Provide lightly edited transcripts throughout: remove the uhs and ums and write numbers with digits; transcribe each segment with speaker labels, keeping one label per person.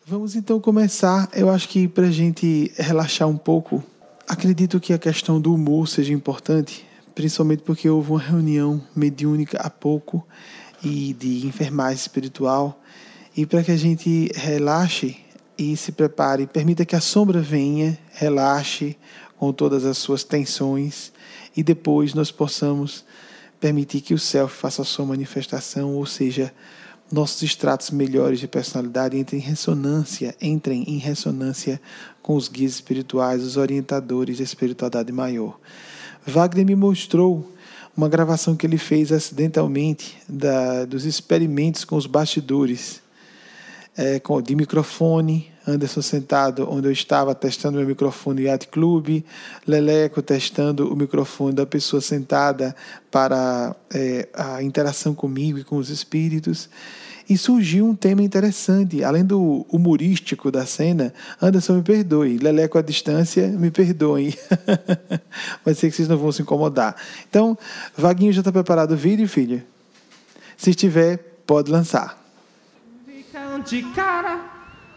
Speaker 1: Vamos então começar. Eu acho que para a gente relaxar um pouco, acredito que a questão do humor seja importante, principalmente porque houve uma reunião mediúnica há pouco e de enfermagem espiritual, e para que a gente relaxe e se prepare, permita que a sombra venha, relaxe com todas as suas tensões e depois nós possamos permitir que o Self faça a sua manifestação, ou seja, nossos estratos melhores de personalidade entrem em ressonância com os guias espirituais, os orientadores da espiritualidade maior. Wagner me mostrou uma gravação que ele fez acidentalmente dos experimentos com os bastidores, de microfone, Anderson sentado onde eu estava testando meu microfone do Yacht Club, Leleco testando o microfone da pessoa sentada para a interação comigo e com os espíritos. E surgiu um tema interessante, além do humorístico da cena. Anderson, me perdoe, Leleco à distância, me perdoem. Mas sei que vocês não vão se incomodar. Então, Vaguinho, já está preparado o vídeo, filho? Se estiver, pode lançar.
Speaker 2: Ficam de cara.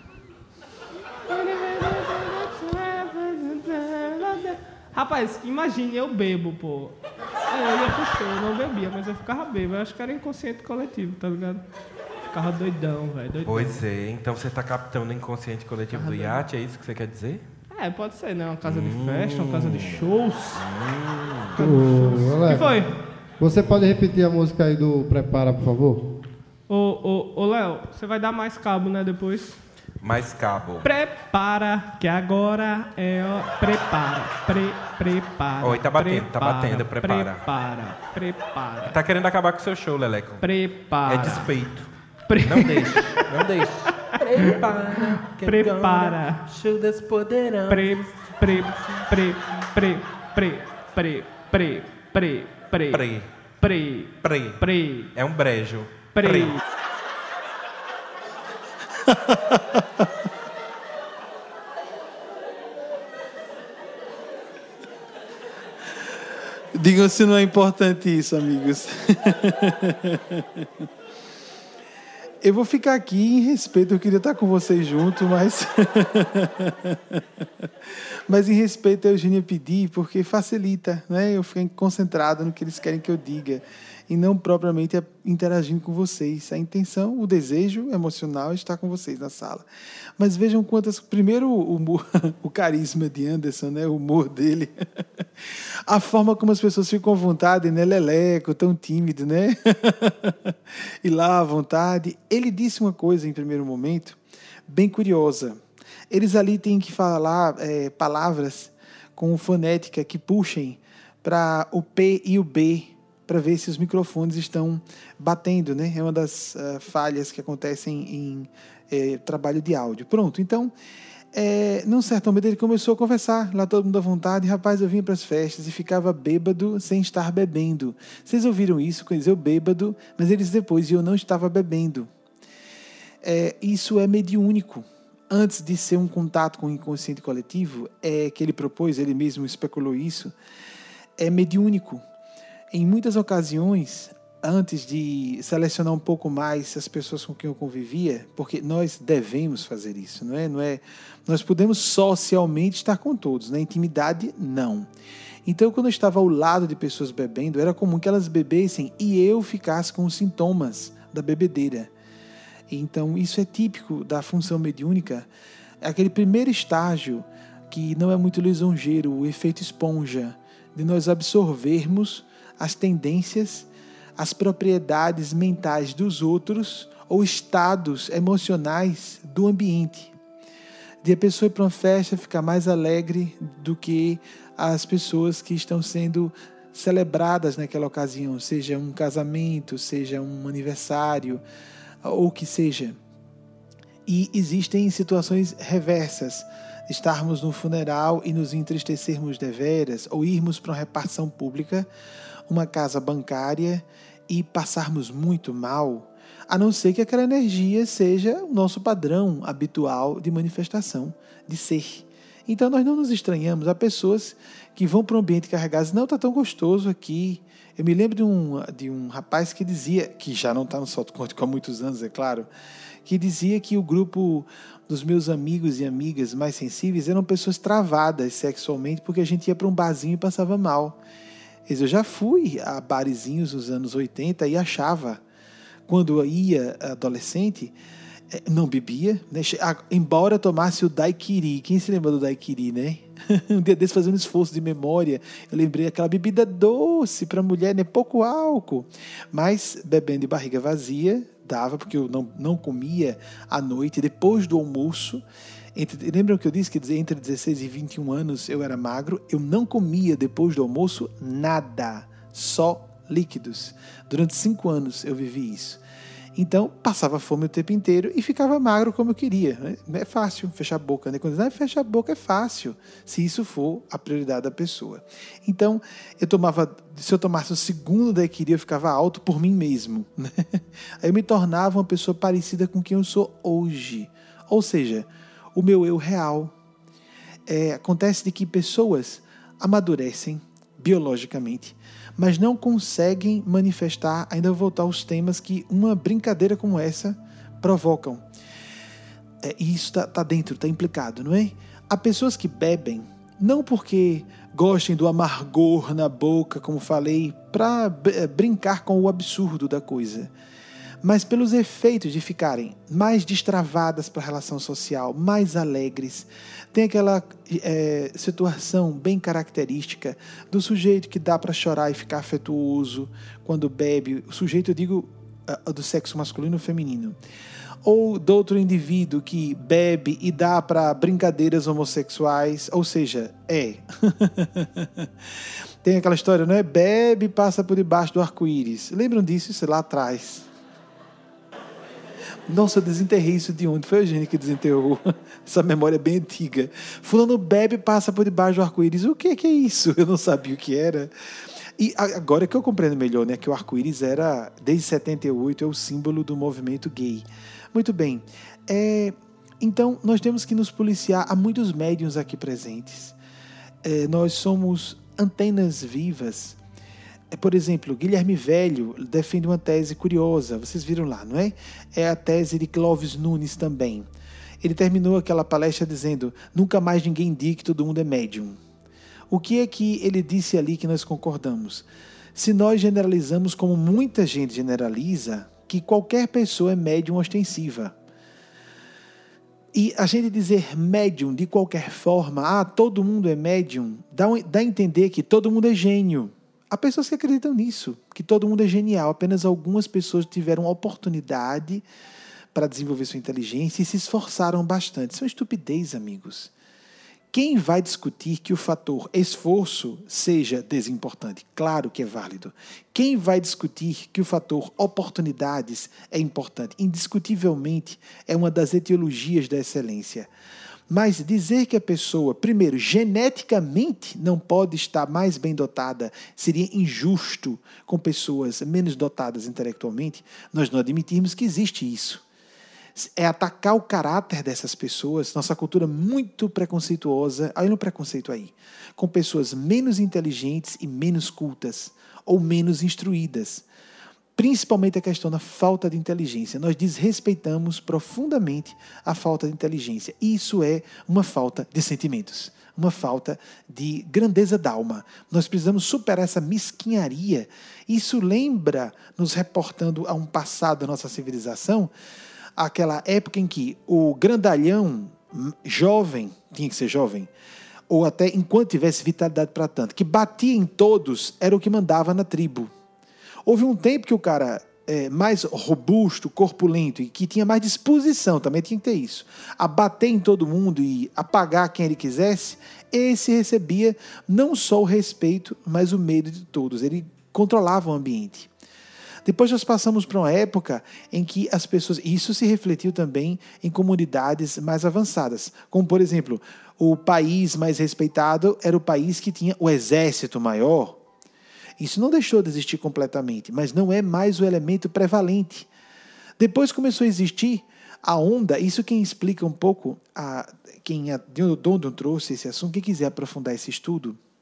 Speaker 2: Rapaz, imagine, eu bebo, pô. Eu ia pro show, eu não bebia, mas eu ficava bebo. Eu acho que era inconsciente coletivo, tá ligado? Ficava doidão, velho.
Speaker 3: Pois é, então você tá captando o inconsciente coletivo do iate, é isso que você quer dizer?
Speaker 2: É, pode ser, né? Uma casa de festa, uma casa de shows.
Speaker 4: O
Speaker 2: que foi?
Speaker 4: Você pode repetir a música aí do Prepara, por favor?
Speaker 2: Ô, Léo, você vai dar mais cabo, né, depois?
Speaker 3: Mais cabo.
Speaker 2: Prepara, que agora é... Prepara, prepara.
Speaker 3: Oi, tá batendo, prepara.
Speaker 2: Prepara.
Speaker 3: Tá querendo acabar com o seu show, Leleco.
Speaker 2: Prepara.
Speaker 3: É despeito. Não deixe. Prepara. Show das poderosas. É um brejo.
Speaker 1: Digam se não é importante isso, amigos. Eu vou ficar aqui em respeito, eu queria estar com vocês junto, mas... mas em respeito a Eugênia pedir, porque facilita, né? Eu ficar concentrado no que eles querem que eu diga, e não propriamente interagindo com vocês. A intenção, o desejo emocional é estar com vocês na sala. Mas vejam quantas... Primeiro, o carisma de Anderson, né? O humor dele. A forma como as pessoas ficam à vontade, né? Leleco, tão tímido, né? E lá à vontade. Ele disse uma coisa em primeiro momento, bem curiosa. Eles ali têm que falar palavras com fonética que puxem para o P e o B, para ver se os microfones estão batendo, né? É uma das falhas que acontecem em trabalho de áudio. Pronto, então, num certo momento ele começou a conversar, lá todo mundo à vontade. Rapaz, eu vinha para as festas e ficava bêbado sem estar bebendo. Vocês ouviram isso? Quer dizer, eu bêbado, mas eles depois, eu não estava bebendo. Isso é mediúnico. Antes de ser um contato com o inconsciente coletivo, que ele propôs, ele mesmo especulou isso, é mediúnico. Em muitas ocasiões, antes de selecionar um pouco mais as pessoas com quem eu convivia, porque nós devemos fazer isso, não é? Nós podemos socialmente estar com todos, na intimidade, não. Então, quando eu estava ao lado de pessoas bebendo, era comum que elas bebessem e eu ficasse com os sintomas da bebedeira. Então, isso é típico da função mediúnica, aquele primeiro estágio que não é muito lisonjeiro, o efeito esponja, de nós absorvermos as tendências, as propriedades mentais dos outros ou estados emocionais do ambiente. De a pessoa ir para uma festa ficar mais alegre do que as pessoas que estão sendo celebradas naquela ocasião, seja um casamento, seja um aniversário, ou o que seja. E existem situações reversas, estarmos no funeral e nos entristecermos deveras, ou irmos para uma repartição pública, uma casa bancária, e passarmos muito mal, a não ser que aquela energia seja o nosso padrão habitual de manifestação, de ser. Então nós não nos estranhamos. Há pessoas que vão para um ambiente carregadas, não está tão gostoso aqui, Eu me lembro de um rapaz que dizia, que já não está no Solto Quântico há muitos anos, é claro, que dizia que o grupo dos meus amigos e amigas mais sensíveis eram pessoas travadas sexualmente porque a gente ia para um barzinho e passava mal. Eu já fui a barizinhos nos anos 80 e achava, quando eu ia adolescente, não bebia, né? Embora tomasse o daiquiri. Quem se lembra do daiquiri, né? Um dia desse, fazendo um esforço de memória, eu lembrei aquela bebida doce para mulher, né? Pouco álcool, mas bebendo de barriga vazia, dava, porque eu não comia à noite, depois do almoço. Lembram que eu disse que entre 16 e 21 anos eu era magro? Eu não comia depois do almoço nada, só líquidos. Durante 5 anos eu vivi isso. Então, passava fome o tempo inteiro e ficava magro como eu queria. É fácil fechar a boca, né? Quando diz, fechar a boca é fácil, se isso for a prioridade da pessoa. Então, se eu tomasse o segundo daiquiri, eu ficava alto por mim mesmo, né? Aí eu me tornava uma pessoa parecida com quem eu sou hoje. Ou seja, o meu eu real. Acontece de que pessoas amadurecem biologicamente, mas não conseguem manifestar, ainda vou voltar aos temas que uma brincadeira como essa provocam. E isso está dentro, está implicado, não é? Há pessoas que bebem, não porque gostem do amargor na boca, como falei, para brincar com o absurdo da coisa, mas pelos efeitos de ficarem mais destravadas para a relação social, mais alegres. Tem aquela situação bem característica do sujeito que dá para chorar e ficar afetuoso quando bebe. O sujeito, eu digo, do sexo masculino ou feminino. Ou do outro indivíduo que bebe e dá para brincadeiras homossexuais, ou seja, Tem aquela história, não é? Bebe e passa por debaixo do arco-íris. Lembram disso? Isso lá atrás. Nossa, eu desenterrei isso de onde? Foi a Eugênia que desenterrou. Essa memória é bem antiga. Fulano bebe e passa por debaixo do arco-íris. O que é isso? Eu não sabia o que era. E agora que eu compreendo melhor, né, que o arco-íris era, desde 78, é o símbolo do movimento gay. Muito bem. Então, nós temos que nos policiar. Há muitos médiuns aqui presentes. Nós somos antenas vivas. Por exemplo, Guilherme Velho defende uma tese curiosa, vocês viram lá, não é? É a tese de Clóvis Nunes também. Ele terminou aquela palestra dizendo: nunca mais ninguém diga que todo mundo é médium. O que é que ele disse ali que nós concordamos? Se nós generalizamos como muita gente generaliza, que qualquer pessoa é médium ostensiva. E a gente dizer médium de qualquer forma, todo mundo é médium, dá a entender que todo mundo é gênio. Há pessoas que acreditam nisso, que todo mundo é genial. Apenas algumas pessoas tiveram oportunidade para desenvolver sua inteligência e se esforçaram bastante. Isso é uma estupidez, amigos. Quem vai discutir que o fator esforço seja desimportante? Claro que é válido. Quem vai discutir que o fator oportunidades é importante? Indiscutivelmente, é uma das etiologias da excelência. Mas dizer que a pessoa, primeiro, geneticamente não pode estar mais bem dotada seria injusto com pessoas menos dotadas intelectualmente. Nós não admitimos que existe isso. É atacar o caráter dessas pessoas, nossa cultura muito preconceituosa, olha o preconceito aí, com pessoas menos inteligentes e menos cultas, ou menos instruídas. Principalmente a questão da falta de inteligência. Nós desrespeitamos profundamente a falta de inteligência. Isso é uma falta de sentimentos, uma falta de grandeza d'alma. Nós precisamos superar essa mesquinharia. Isso lembra, nos reportando a um passado da nossa civilização, aquela época em que o grandalhão jovem, tinha que ser jovem, ou até enquanto tivesse vitalidade para tanto, que batia em todos, era o que mandava na tribo. Houve um tempo que o cara mais robusto, corpulento e que tinha mais disposição, também tinha que ter isso, a bater em todo mundo e apagar quem ele quisesse, esse recebia não só o respeito, mas o medo de todos. Ele controlava o ambiente. Depois nós passamos para uma época em que as pessoas... Isso se refletiu também em comunidades mais avançadas. Como, por exemplo, o país mais respeitado era o país que tinha o exército maior. Isso não deixou de existir completamente, mas não é mais o elemento prevalente. Depois começou a existir a onda, isso quem explica um pouco, quem Dondon trouxe esse assunto, quem quiser aprofundar esse estudo,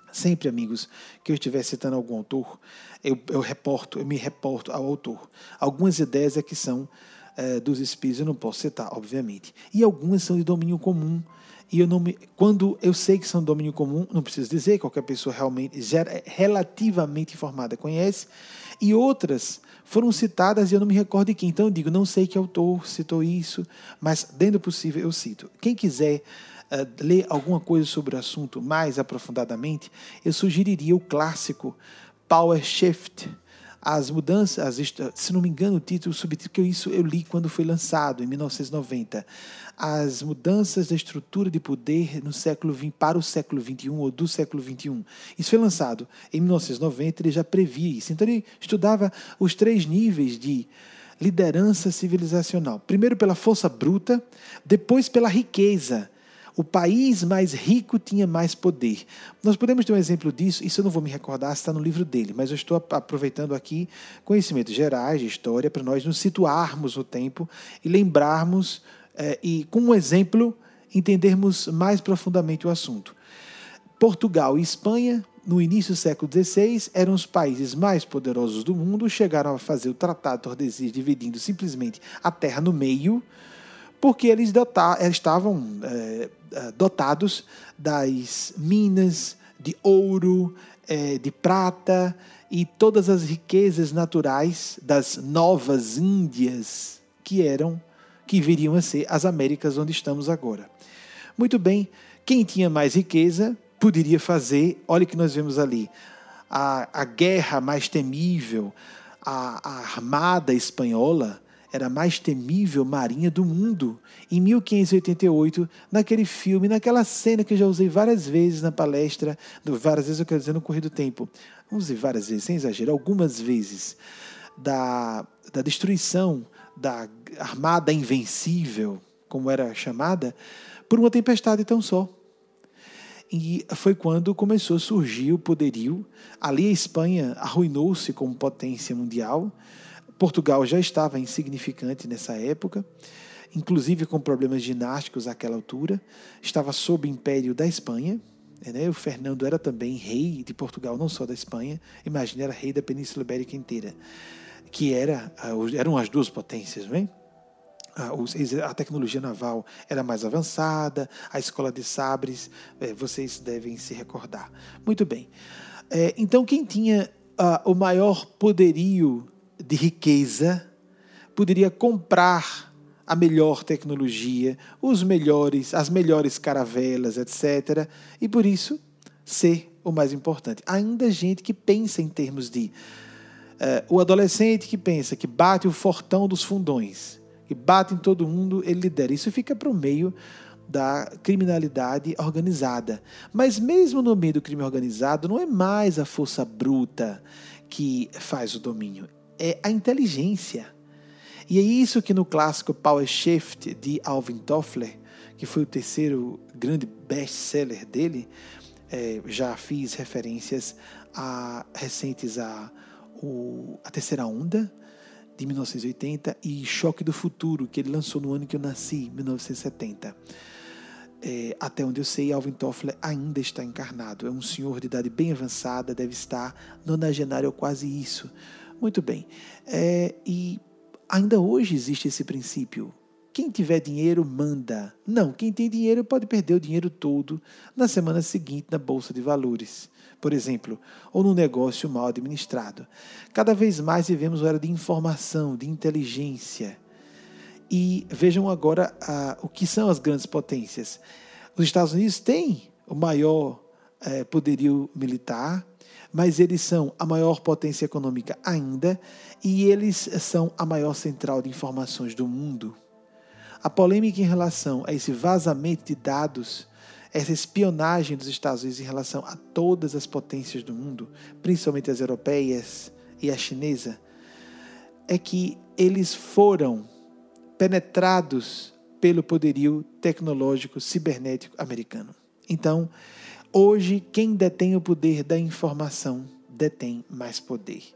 Speaker 1: Sempre, amigos, que eu estiver citando algum autor, eu me reporto ao autor. Algumas ideias que são dos espíritos eu não posso citar, obviamente. E algumas são de domínio comum. E quando eu sei que são de domínio comum, não preciso dizer, qualquer pessoa realmente relativamente informada conhece. E outras foram citadas e eu não me recordo de quem. Então eu digo, não sei que autor citou isso, mas dentro do possível eu cito. Quem quiser ler alguma coisa sobre o assunto mais aprofundadamente, eu sugeriria o clássico Power Shift, as mudanças, se não me engano o título, o subtítulo, que eu li quando foi lançado, em 1990, as mudanças da estrutura de poder no século XX para o século XXI ou do século XXI. Isso foi lançado em 1990, ele já previa isso. Então ele estudava os 3 níveis de liderança civilizacional. Primeiro pela força bruta, depois pela riqueza. O país mais rico tinha mais poder. Nós podemos ter um exemplo disso, isso eu não vou me recordar se está no livro dele, mas eu estou aproveitando aqui conhecimentos gerais de história para nós nos situarmos no tempo e lembrarmos, e com um exemplo, entendermos mais profundamente o assunto. Portugal e Espanha, no início do século XVI, eram os países mais poderosos do mundo, chegaram a fazer o Tratado de Tordesilhas dividindo simplesmente a terra no meio, porque eles estavam dotados das minas de ouro, de prata e todas as riquezas naturais das novas Índias, que viriam a ser as Américas onde estamos agora. Muito bem, quem tinha mais riqueza poderia fazer, olha o que nós vemos ali, a guerra mais temível, a armada espanhola, era a mais temível marinha do mundo. Em 1588, naquele filme, naquela cena que eu já usei várias vezes na palestra, várias vezes eu quero dizer no correr do tempo, usei várias vezes, sem exagero, algumas vezes, da destruição da armada invencível, como era chamada, por uma tempestade tão só. E foi quando começou a surgir o poderio. Ali a Espanha arruinou-se como potência mundial. Portugal já estava insignificante nessa época, inclusive com problemas dinásticos àquela altura, estava sob o império da Espanha, né? O Fernando era também rei de Portugal, não só da Espanha, imagina, era rei da Península Ibérica inteira, que eram as 2 potências, não é? A tecnologia naval era mais avançada, a escola de sabres, vocês devem se recordar. Muito bem. Então, quem tinha o maior poderio de riqueza poderia comprar a melhor tecnologia, as melhores caravelas, etc. E, por isso, ser o mais importante. Ainda gente que pensa em termos de... o adolescente que pensa que bate o fortão dos fundões, que bate em todo mundo, ele lidera. Isso fica para o meio da criminalidade organizada. Mas mesmo no meio do crime organizado, não é mais a força bruta que faz o domínio, é a inteligência. E é isso que no clássico Power Shift de Alvin Toffler, que foi o 3º grande best-seller dele, já fiz referências recentes a Terceira Onda, de 1980, e Choque do Futuro, que ele lançou no ano que eu nasci, 1970. Até onde eu sei, Alvin Toffler ainda está encarnado. É um senhor de idade bem avançada, deve estar nonagenário ou quase isso. Muito bem. E ainda hoje existe esse princípio. Quem tiver dinheiro, manda. Não, quem tem dinheiro pode perder o dinheiro todo na semana seguinte na Bolsa de Valores, por exemplo, ou num negócio mal administrado. Cada vez mais vivemos uma era de informação, de inteligência. E vejam agora o que são as grandes potências. Os Estados Unidos têm o maior poderio militar, mas eles são a maior potência econômica ainda, e eles são a maior central de informações do mundo. A polêmica em relação a esse vazamento de dados, essa espionagem dos Estados Unidos em relação a todas as potências do mundo, principalmente as europeias e a chinesa, é que eles foram penetrados pelo poderio tecnológico cibernético americano. Então, hoje, quem detém o poder da informação detém mais poder.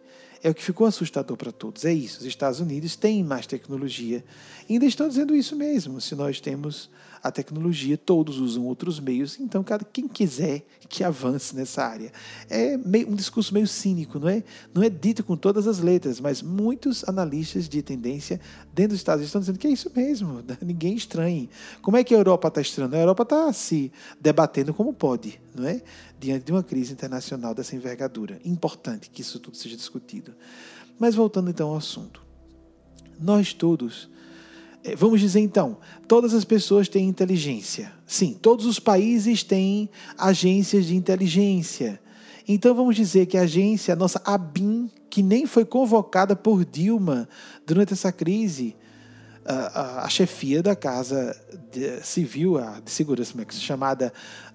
Speaker 1: É o que ficou assustador para todos. É isso, os Estados Unidos têm mais tecnologia. E ainda estão dizendo isso mesmo. Se nós temos a tecnologia, todos usam outros meios, então quem quiser que avance nessa área. É um discurso meio cínico, não é? Não é dito com todas as letras, mas muitos analistas de tendência dentro dos Estados Unidos estão dizendo que é isso mesmo, ninguém estranhe. Como é que a Europa está estranhando? A Europa está se debatendo como pode, não é? Diante de uma crise internacional dessa envergadura. Importante que isso tudo seja discutido. Mas voltando então ao assunto. Nós todos... Vamos dizer então, todas as pessoas têm inteligência. Sim, todos os países têm agências de inteligência. Então vamos dizer que a agência, a nossa ABIN, que nem foi convocada por Dilma durante essa crise, a chefia da Casa Civil, de Segurança, como é que se chamada,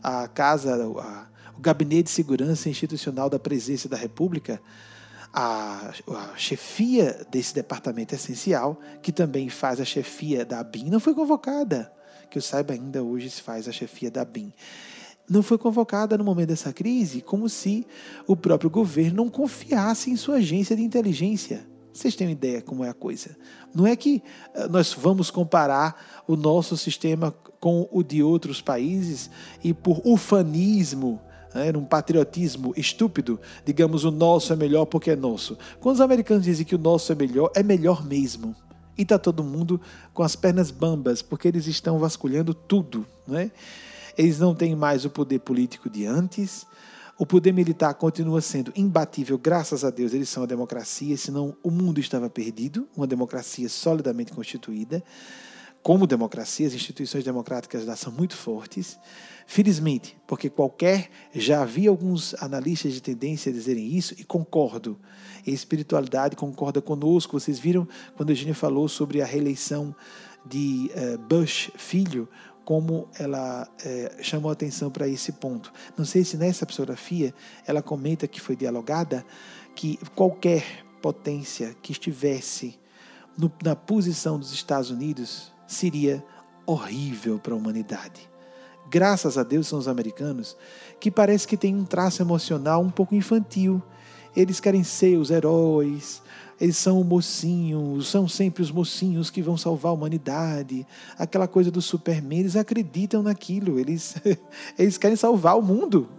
Speaker 1: o Gabinete de Segurança Institucional da Presidência da República, a chefia desse departamento essencial, que também faz a chefia da ABIN, não foi convocada. Que eu saiba, ainda hoje se faz a chefia da ABIN. Não foi convocada no momento dessa crise, como se o próprio governo não confiasse em sua agência de inteligência. Vocês têm uma ideia como é a coisa? Não é que nós vamos comparar o nosso sistema com o de outros países e por ufanismo, num patriotismo estúpido, digamos, o nosso é melhor porque é nosso. Quando os americanos dizem que o nosso é melhor mesmo. E está todo mundo com as pernas bambas, porque eles estão vasculhando tudo, não é? Eles não têm mais o poder político de antes, o poder militar continua sendo imbatível, graças a Deus eles são a democracia, senão o mundo estava perdido, uma democracia solidamente constituída. Como democracia, as instituições democráticas lá são muito fortes. Felizmente, porque já havia alguns analistas de tendência a dizerem isso, e concordo. A espiritualidade concorda conosco. Vocês viram quando a Eugênia falou sobre a reeleição de Bush, filho, como ela chamou a atenção para esse ponto. Não sei se nessa psicografia ela comenta que foi dialogada, que qualquer potência que estivesse na posição dos Estados Unidos seria horrível para a humanidade. Graças a Deus são os americanos, que parece que têm um traço emocional um pouco infantil. Eles querem ser os heróis, eles são mocinhos, são sempre os mocinhos que vão salvar a humanidade. Aquela coisa do Superman, eles acreditam naquilo, eles querem salvar o mundo.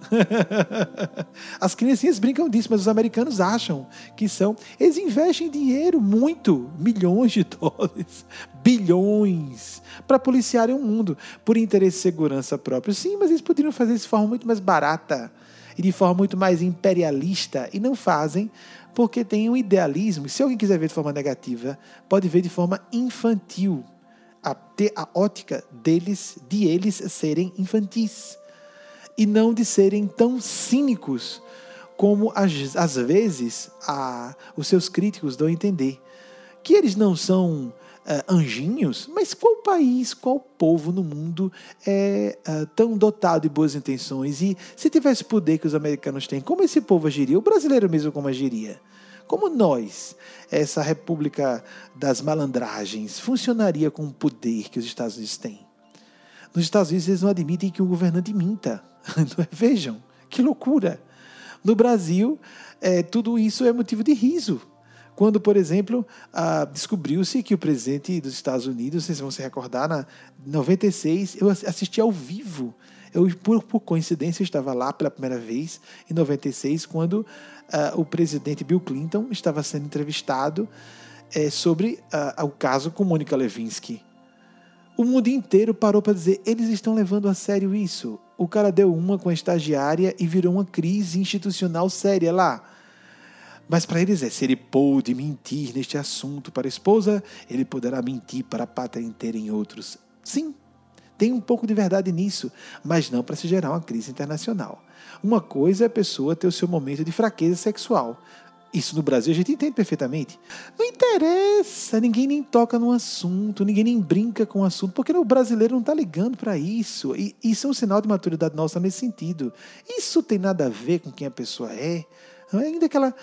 Speaker 1: As criancinhas brincam disso, mas os americanos acham que são. Eles investem dinheiro, muito, milhões de dólares, bilhões, para policiarem o mundo, por interesse de segurança próprio. Sim, mas eles poderiam fazer isso de forma muito mais barata e de forma muito mais imperialista, e não fazem, porque tem um idealismo. E se alguém quiser ver de forma negativa, pode ver de forma infantil, ter a ótica de eles serem infantis, e não de serem tão cínicos como às vezes os seus críticos dão a entender. Que eles não são anjinhos, mas qual país, qual povo no mundo é tão dotado de boas intenções? E se tivesse o poder que os americanos têm, como esse povo agiria? O brasileiro mesmo como agiria? Como nós, essa república das malandragens, funcionaria com o poder que os Estados Unidos têm? Nos Estados Unidos eles não admitem que um governante minta. Vejam, que loucura! No Brasil, tudo isso é motivo de riso. Quando, por exemplo, descobriu-se que o presidente dos Estados Unidos, vocês vão se recordar, em 96, eu assisti ao vivo. Por coincidência, eu estava lá pela primeira vez, em 96, quando o presidente Bill Clinton estava sendo entrevistado sobre o caso com Mônica Lewinsky. O mundo inteiro parou para dizer, eles estão levando a sério isso. O cara deu uma com a estagiária e virou uma crise institucional séria lá. Mas para eles se ele pôde mentir neste assunto para a esposa, ele poderá mentir para a pátria inteira em outros. Sim, tem um pouco de verdade nisso, mas não para se gerar uma crise internacional. Uma coisa é a pessoa ter o seu momento de fraqueza sexual. Isso no Brasil a gente entende perfeitamente. Não interessa, ninguém nem toca no assunto, ninguém nem brinca com o assunto, porque o brasileiro não está ligando para isso. E isso é um sinal de maturidade nossa nesse sentido. Isso tem nada a ver com quem a pessoa é. Ainda que ela,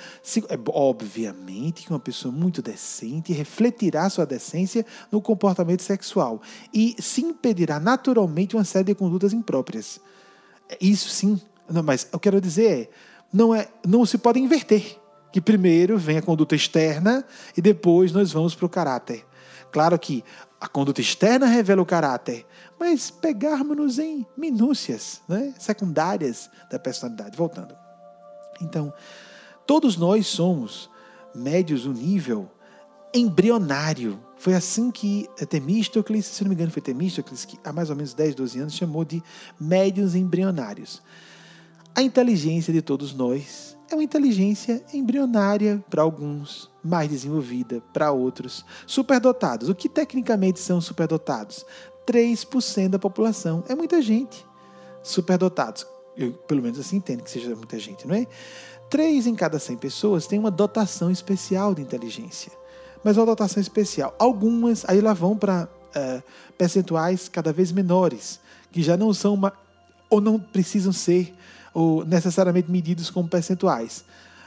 Speaker 1: obviamente, que uma pessoa muito decente refletirá sua decência no comportamento sexual e se impedirá naturalmente uma série de condutas impróprias. Isso sim, não, mas eu quero dizer não se pode inverter. Que primeiro vem a conduta externa e depois nós vamos para o caráter. Claro que a conduta externa revela o caráter, mas pegarmos-nos em minúcias, né, secundárias da personalidade. Voltando. Então, todos nós somos médios no nível embrionário. Foi assim que Temístocles, se não me engano foi Temístocles, que há mais ou menos 10, 12 anos, chamou de médios embrionários. A inteligência de todos nós é uma inteligência embrionária para alguns, mais desenvolvida para outros, superdotados. O que tecnicamente são superdotados? 3% da população. É muita gente. Superdotados. Eu, pelo menos assim, entendo que seja muita gente, não é? 3 em cada 100 pessoas têm uma dotação especial de inteligência. Mas uma dotação especial. Algumas, aí lá vão para percentuais cada vez menores, que já não são ou não precisam ser ou necessariamente medidos como percentuais.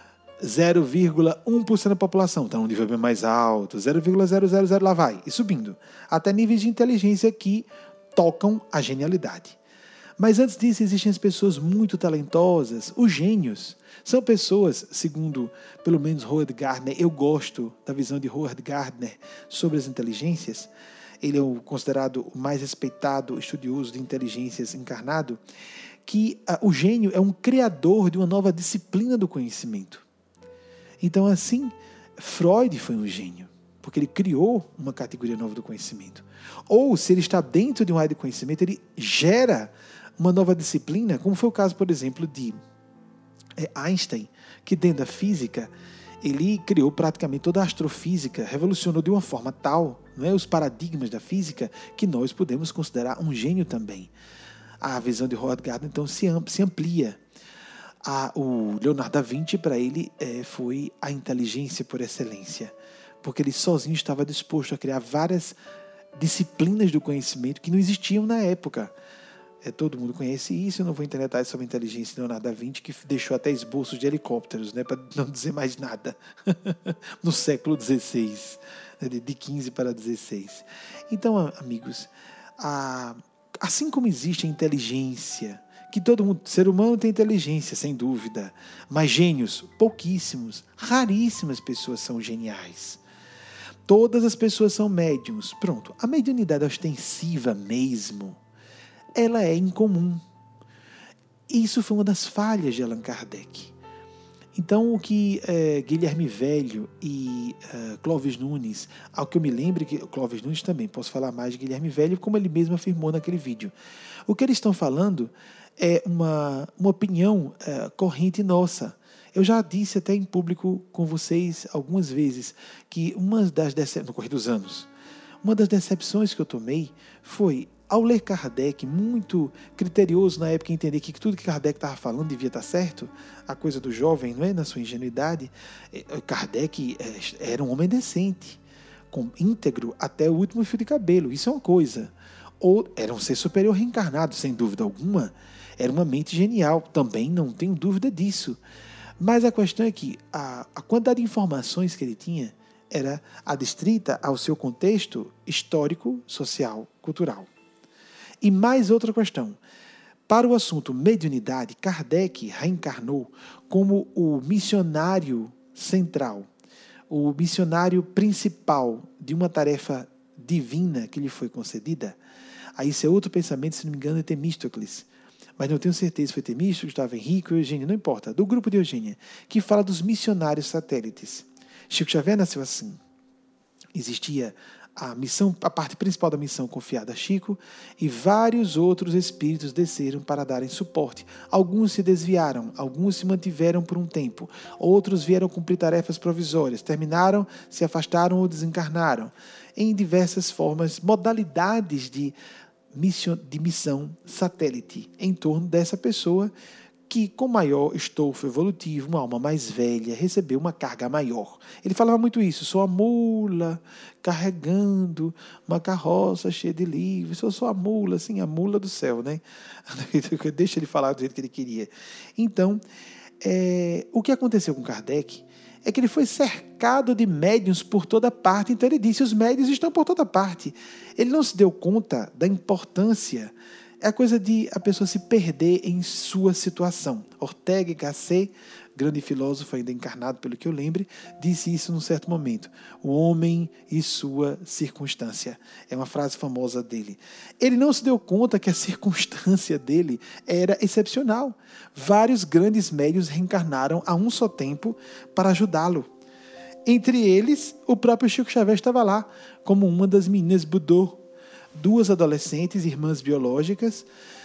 Speaker 1: 0,1% da população está num nível bem mais alto, 0,000 lá vai, e subindo, até níveis de inteligência que tocam a genialidade. Mas antes disso existem as pessoas muito talentosas, os gênios. São pessoas, segundo pelo menos Howard Gardner, eu gosto da visão de Howard Gardner sobre as inteligências. Ele é considerado o mais respeitado estudioso de inteligências encarnado, que o gênio é um criador de uma nova disciplina do conhecimento. Então, assim, Freud foi um gênio, porque ele criou uma categoria nova do conhecimento. Ou, se ele está dentro de uma área de conhecimento, ele gera uma nova disciplina, como foi o caso, por exemplo, de Einstein, que dentro da física, ele criou praticamente toda a astrofísica, revolucionou de uma forma tal, não é, os paradigmas da física, que nós podemos considerar um gênio também. A visão de Howard Gardner, então, se amplia. O Leonardo da Vinci, para ele, foi a inteligência por excelência, porque ele sozinho estava disposto a criar várias disciplinas do conhecimento que não existiam na época. Todo mundo conhece isso, eu não vou entrar em detalhes sobre a inteligência de Leonardo da Vinci, que deixou até esboços de helicópteros, né, para não dizer mais nada, no século XVI, de 15 para 16. Então, amigos, assim como existe a inteligência, que todo mundo, ser humano tem inteligência, sem dúvida, mas gênios, pouquíssimos, raríssimas pessoas são geniais. Todas as pessoas são médiums. Pronto, a mediunidade ostensiva mesmo, ela é incomum. Isso foi uma das falhas de Allan Kardec. Então, o que Guilherme Velho e Clóvis Nunes, ao que eu me lembro, que Clóvis Nunes também, posso falar mais de Guilherme Velho, como ele mesmo afirmou naquele vídeo. O que eles estão falando é uma opinião corrente nossa. Eu já disse até em público com vocês algumas vezes que no correr dos anos, uma das decepções que eu tomei foi, ao ler Kardec, muito criterioso na época, entender que tudo que Kardec estava falando devia estar certo, a coisa do jovem, não é? Na sua ingenuidade, Kardec era um homem decente, íntegro até o último fio de cabelo, isso é uma coisa. Ou era um ser superior reencarnado, sem dúvida alguma, era uma mente genial, também não tenho dúvida disso. Mas a questão é que a quantidade de informações que ele tinha era adstrita ao seu contexto histórico, social, cultural. E mais outra questão. Para o assunto mediunidade, Kardec reencarnou como o missionário central, o missionário principal de uma tarefa divina que lhe foi concedida. Aí isso é outro pensamento, se não me engano, é Temístocles. Mas não tenho certeza se foi Temístocles, Gustavo Henrique ou Eugênia, não importa, do grupo de Eugênia, que fala dos missionários satélites. Chico Xavier nasceu assim. Existia a parte principal da missão confiada a Chico, e vários outros espíritos desceram para darem suporte. Alguns se desviaram, alguns se mantiveram por um tempo, outros vieram cumprir tarefas provisórias, terminaram, se afastaram ou desencarnaram, em diversas formas, modalidades de missão satélite em torno dessa pessoa que, com maior estofo evolutivo, uma alma mais velha, recebeu uma carga maior. Ele falava muito isso: sou a mula carregando uma carroça cheia de livros, eu sou a mula, assim, a mula do céu, né? Deixa ele falar do jeito que ele queria. Então, o que aconteceu com Kardec é que ele foi cercado de médiuns por toda parte. Então ele disse: os médiuns estão por toda parte. Ele não se deu conta da importância É a coisa de a pessoa se perder em sua situação. Ortega y Gasset, grande filósofo ainda encarnado, pelo que eu lembre, disse isso num certo momento. O homem e sua circunstância. É uma frase famosa dele. Ele não se deu conta que a circunstância dele era excepcional. Vários grandes médiuns reencarnaram a um só tempo para ajudá-lo. Entre eles, o próprio Chico Xavier estava lá, como uma das meninas Budô, 2 adolescentes, irmãs biológicas,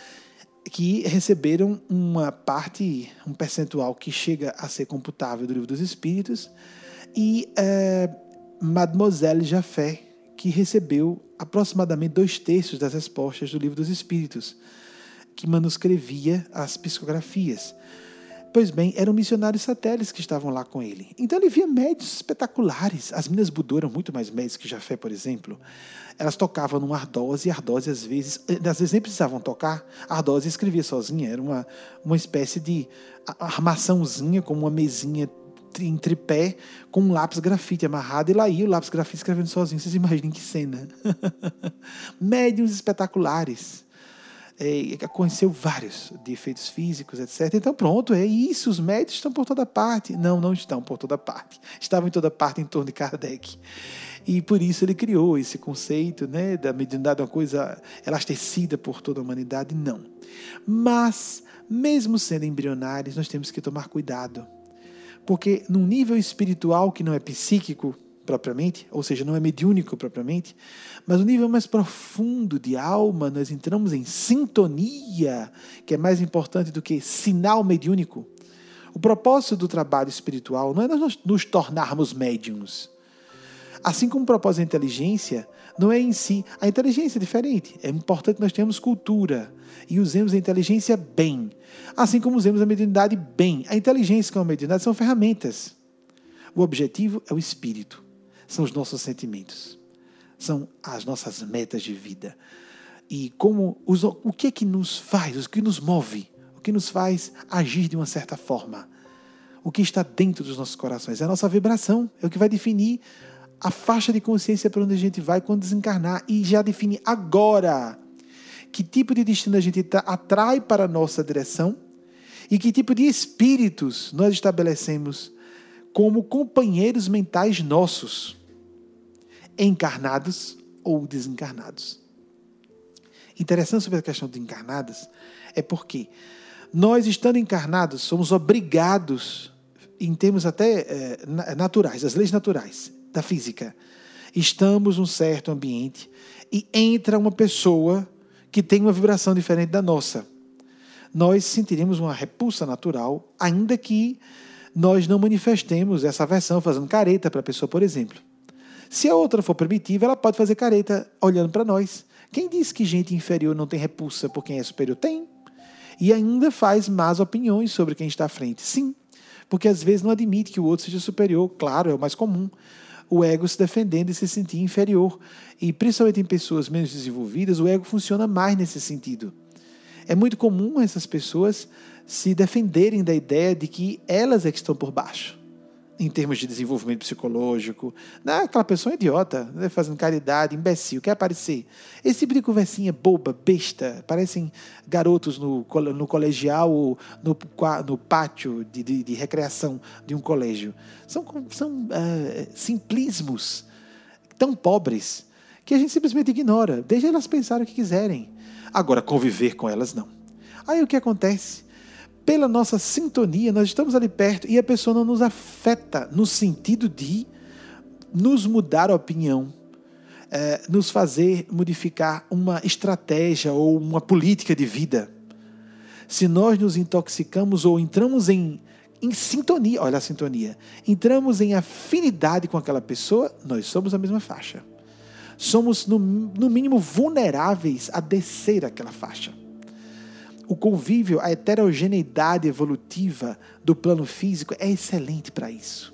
Speaker 1: que receberam uma parte, um percentual que chega a ser computável do Livro dos Espíritos, e Mademoiselle Jaffé, que recebeu aproximadamente 2/3 das respostas do Livro dos Espíritos, que manuscrevia as psicografias. Pois bem, eram missionários satélites que estavam lá com ele. Então ele via médios espetaculares. As meninas Budô eram muito mais médios que Jaffé, por exemplo. Elas tocavam numa ardose, e a ardose às vezes nem precisavam tocar. A ardose escrevia sozinha, era uma espécie de armaçãozinha, como uma mesinha em tripé, com um lápis grafite amarrado, e lá ia o lápis grafite escrevendo sozinho. Vocês imaginem que cena. Médiuns espetaculares. Conheceu vários de efeitos físicos, etc. Então pronto, é isso, os médios estão por toda parte. Não estão por toda parte. Estavam em toda parte em torno de Kardec. E por isso ele criou esse conceito, né, da mediunidade, uma coisa elastecida por toda a humanidade. Não. Mas, mesmo sendo embrionários, nós temos que tomar cuidado. Porque num nível espiritual que não é psíquico propriamente, ou seja, não é mediúnico propriamente, mas no nível mais profundo de alma, nós entramos em sintonia, que é mais importante do que sinal mediúnico. O propósito do trabalho espiritual não é nós nos tornarmos médiums. Assim como o propósito da inteligência, não é em si. A inteligência é diferente. É importante que nós tenhamos cultura e usemos a inteligência bem. Assim como usemos a mediunidade bem. A inteligência com a mediunidade são ferramentas. O objetivo é o espírito. São os nossos sentimentos. São as nossas metas de vida. E o que é que nos faz, o que nos move, o que nos faz agir de uma certa forma. O que está dentro dos nossos corações. É a nossa vibração. É o que vai definir a faixa de consciência para onde a gente vai quando desencarnar. E já define agora que tipo de destino a gente atrai para a nossa direção e que tipo de espíritos nós estabelecemos como companheiros mentais nossos, encarnados ou desencarnados. Interessante sobre a questão de encarnados é porque nós, estando encarnados, somos obrigados, em termos até naturais, as leis naturais da física, estamos num certo ambiente e entra uma pessoa que tem uma vibração diferente da nossa. Nós sentiremos uma repulsa natural, ainda que nós não manifestemos essa aversão fazendo careta para a pessoa, por exemplo. Se a outra for primitiva, ela pode fazer careta olhando para nós. Quem diz que gente inferior não tem repulsa por quem é superior? Tem. E ainda faz más opiniões sobre quem está à frente. Sim, porque às vezes não admite que o outro seja superior. Claro, é o mais comum. O ego se defendendo e se sentir inferior. E principalmente em pessoas menos desenvolvidas, o ego funciona mais nesse sentido. É muito comum essas pessoas se defenderem da ideia de que elas é que estão por baixo, em termos de desenvolvimento psicológico. Não, aquela pessoa é idiota, né, fazendo caridade, imbecil, quer aparecer. Esse tipo de conversinha boba, besta, parecem garotos no colegial ou no pátio de recreação de um colégio. São simplismos tão pobres que a gente simplesmente ignora. Deixa elas pensarem o que quiserem. Agora, conviver com elas, não. Aí o que acontece? Pela nossa sintonia, nós estamos ali perto e a pessoa não nos afeta no sentido de nos mudar a opinião, nos fazer modificar uma estratégia ou uma política de vida. Se nós nos intoxicamos ou entramos em sintonia, olha a sintonia, entramos em afinidade com aquela pessoa, nós somos a mesma faixa. Somos, no mínimo, vulneráveis a descer aquela faixa. O convívio, a heterogeneidade evolutiva do plano físico é excelente para isso.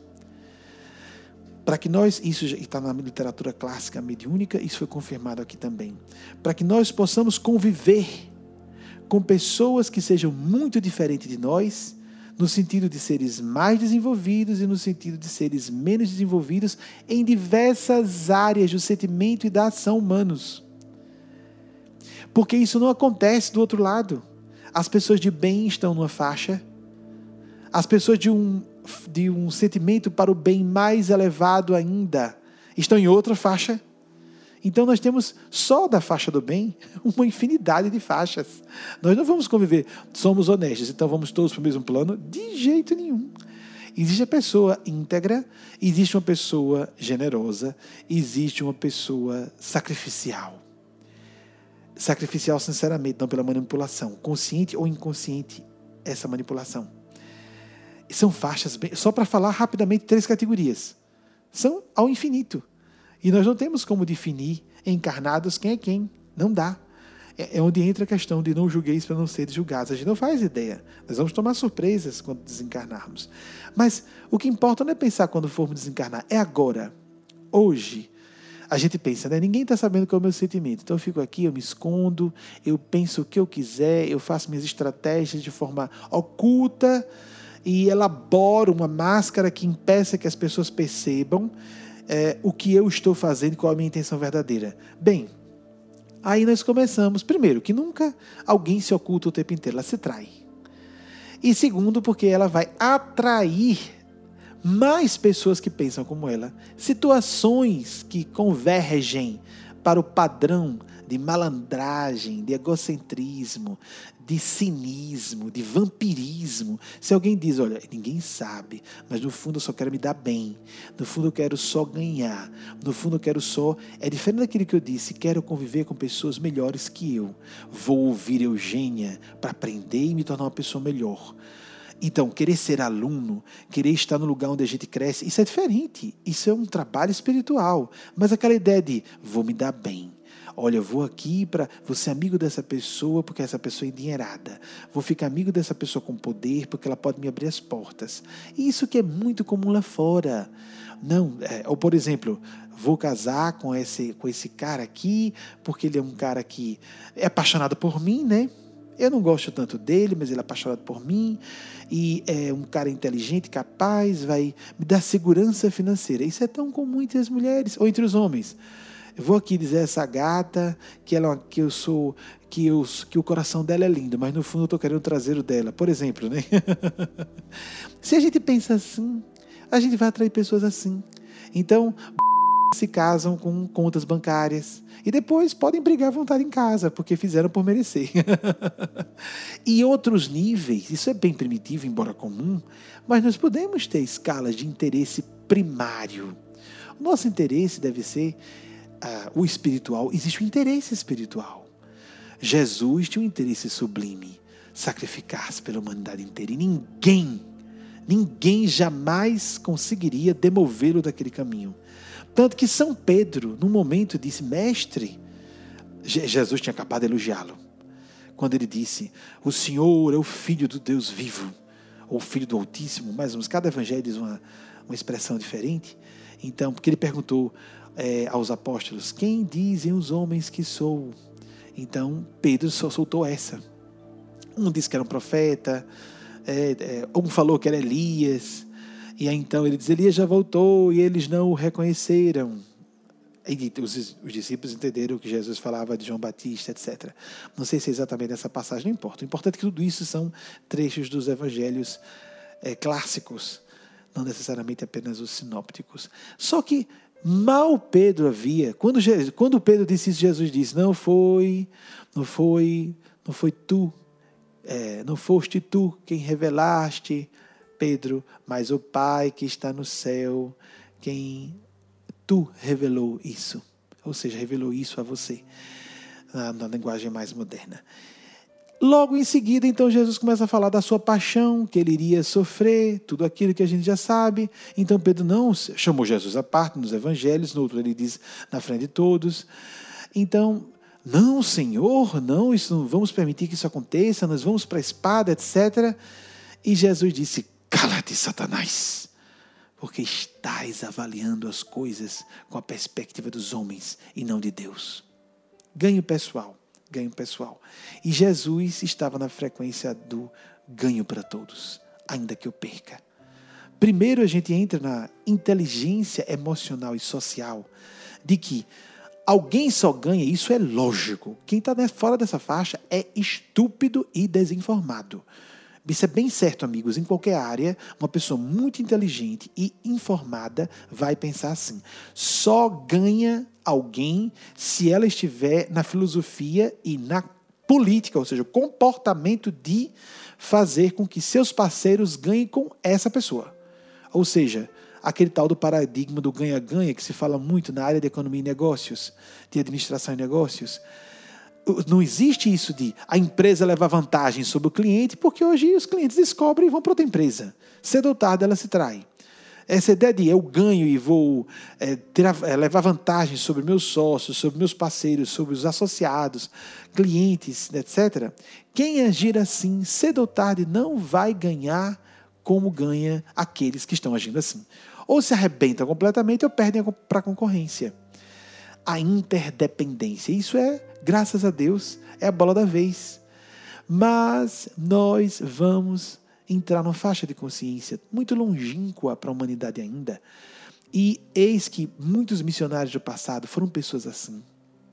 Speaker 1: Para que nós, isso está na literatura clássica mediúnica, isso foi confirmado aqui também. Para que nós possamos conviver com pessoas que sejam muito diferentes de nós, no sentido de seres mais desenvolvidos e no sentido de seres menos desenvolvidos em diversas áreas do sentimento e da ação humanos. Porque isso não acontece do outro lado. As pessoas de bem estão numa faixa. As pessoas de um sentimento para o bem mais elevado ainda estão em outra faixa. Então nós temos só da faixa do bem uma infinidade de faixas. Nós não vamos conviver, somos honestos, então vamos todos para o mesmo plano? De jeito nenhum. Existe a pessoa íntegra, existe uma pessoa generosa, existe uma pessoa sacrificial. Sacrificial sinceramente, não pela manipulação. Consciente ou inconsciente, essa manipulação. São faixas, só para falar rapidamente 3 categorias. São ao infinito. E nós não temos como definir encarnados quem é quem. Não dá. É onde entra a questão de não julgueis para não seres julgados. A gente não faz ideia. Nós vamos tomar surpresas quando desencarnarmos. Mas o que importa não é pensar quando formos desencarnar. É agora. Hoje. A gente pensa, né? Ninguém está sabendo qual é o meu sentimento. Então eu fico aqui, eu me escondo, eu penso o que eu quiser, eu faço minhas estratégias de forma oculta e elaboro uma máscara que impeça que as pessoas percebam o que eu estou fazendo, qual é a minha intenção verdadeira. Bem, aí nós começamos, primeiro, que nunca alguém se oculta o tempo inteiro, ela se trai. E segundo, porque ela vai atrair mais pessoas que pensam como ela, situações que convergem para o padrão de malandragem, de egocentrismo, de cinismo, de vampirismo. Se alguém diz, olha, ninguém sabe, mas no fundo eu só quero me dar bem, no fundo eu quero só ganhar, no fundo eu quero só... É diferente daquilo que eu disse, quero conviver com pessoas melhores que eu. Vou ouvir Eugênia para aprender e me tornar uma pessoa melhor. Então, querer ser aluno, querer estar no lugar onde a gente cresce, isso é diferente. Isso é um trabalho espiritual. Mas aquela ideia de, vou me dar bem. Olha, eu vou aqui vou ser amigo dessa pessoa porque essa pessoa é endinheirada. Vou ficar amigo dessa pessoa com poder porque ela pode me abrir as portas. E isso que é muito comum lá fora. Não, ou por exemplo, vou casar com esse cara aqui porque ele é um cara que é apaixonado por mim, né? Eu não gosto tanto dele, mas ele é apaixonado por mim e é um cara inteligente, capaz, vai me dar segurança financeira. Isso é tão comum entre as mulheres ou entre os homens. Eu vou aqui dizer a essa gata que o coração dela é lindo, mas no fundo eu estou querendo o traseiro dela, por exemplo, né? Se a gente pensa assim, a gente vai atrair pessoas assim. Então, se casam com contas bancárias e depois podem brigar à vontade em casa, porque fizeram por merecer. E outros níveis, isso é bem primitivo, embora comum, mas nós podemos ter escalas de interesse primário. O nosso interesse deve ser o espiritual. Existe um interesse espiritual. Jesus tinha um interesse sublime, sacrificar-se pela humanidade inteira, e ninguém jamais conseguiria demovê-lo daquele caminho. Tanto que São Pedro, num momento, disse, mestre, Jesus tinha acabado de elogiá-lo, quando ele disse, o Senhor é o Filho do Deus vivo, ou Filho do Altíssimo, mais ou menos, cada evangelho diz uma expressão diferente. Então, porque ele perguntou aos apóstolos, quem dizem os homens que sou? Então, Pedro só soltou essa. Um disse que era um profeta, um falou que era Elias, e aí então ele diz, Elias já voltou e eles não o reconheceram. E os discípulos entenderam que Jesus falava de João Batista, etc. Não sei se é exatamente essa passagem, não importa. O importante é que tudo isso são trechos dos evangelhos clássicos, não necessariamente apenas os sinópticos. Só que mal Pedro havia, quando Pedro disse isso, Jesus disse, não foi tu, não foste tu quem revelaste, Pedro, mas o Pai que está no céu, quem tu revelou isso, ou seja, revelou isso a você, na linguagem mais moderna. Logo em seguida, então, Jesus começa a falar da sua paixão, que ele iria sofrer, tudo aquilo que a gente já sabe. Então Pedro não chamou Jesus à parte nos evangelhos, no outro ele diz na frente de todos. Então, não, Senhor, não vamos permitir que isso aconteça, nós vamos para a espada, etc. E Jesus disse, cala-te, Satanás, porque estás avaliando as coisas com a perspectiva dos homens e não de Deus. Ganho pessoal. E Jesus estava na frequência do ganho para todos, ainda que eu perca. Primeiro a gente entra na inteligência emocional e social de que
Speaker 5: Alguém só ganha, isso é lógico. Quem está fora dessa faixa é estúpido e desinformado. Isso é bem certo, amigos. Em qualquer área, uma pessoa muito inteligente e informada vai pensar assim. Só ganha alguém se ela estiver na filosofia e na política, ou seja, o comportamento de fazer com que seus parceiros ganhem com essa pessoa. Ou seja, aquele tal do paradigma do ganha-ganha que se fala muito na área de economia e negócios, de administração e negócios. Não existe isso de a empresa levar vantagem sobre o cliente, porque hoje os clientes descobrem e vão para outra empresa. Cedo ou tarde ela se trai. Essa ideia de eu ganho e vou levar vantagem sobre meus sócios, sobre meus parceiros, sobre os associados, clientes, etc. Quem agir assim, cedo ou tarde, não vai ganhar como ganha aqueles que estão agindo assim. Ou se arrebentam completamente ou perdem para a concorrência. A interdependência. Isso é, graças a Deus, é a bola da vez. Mas nós vamos entrar numa faixa de consciência muito longínqua para a humanidade ainda. E eis que muitos missionários do passado foram pessoas assim.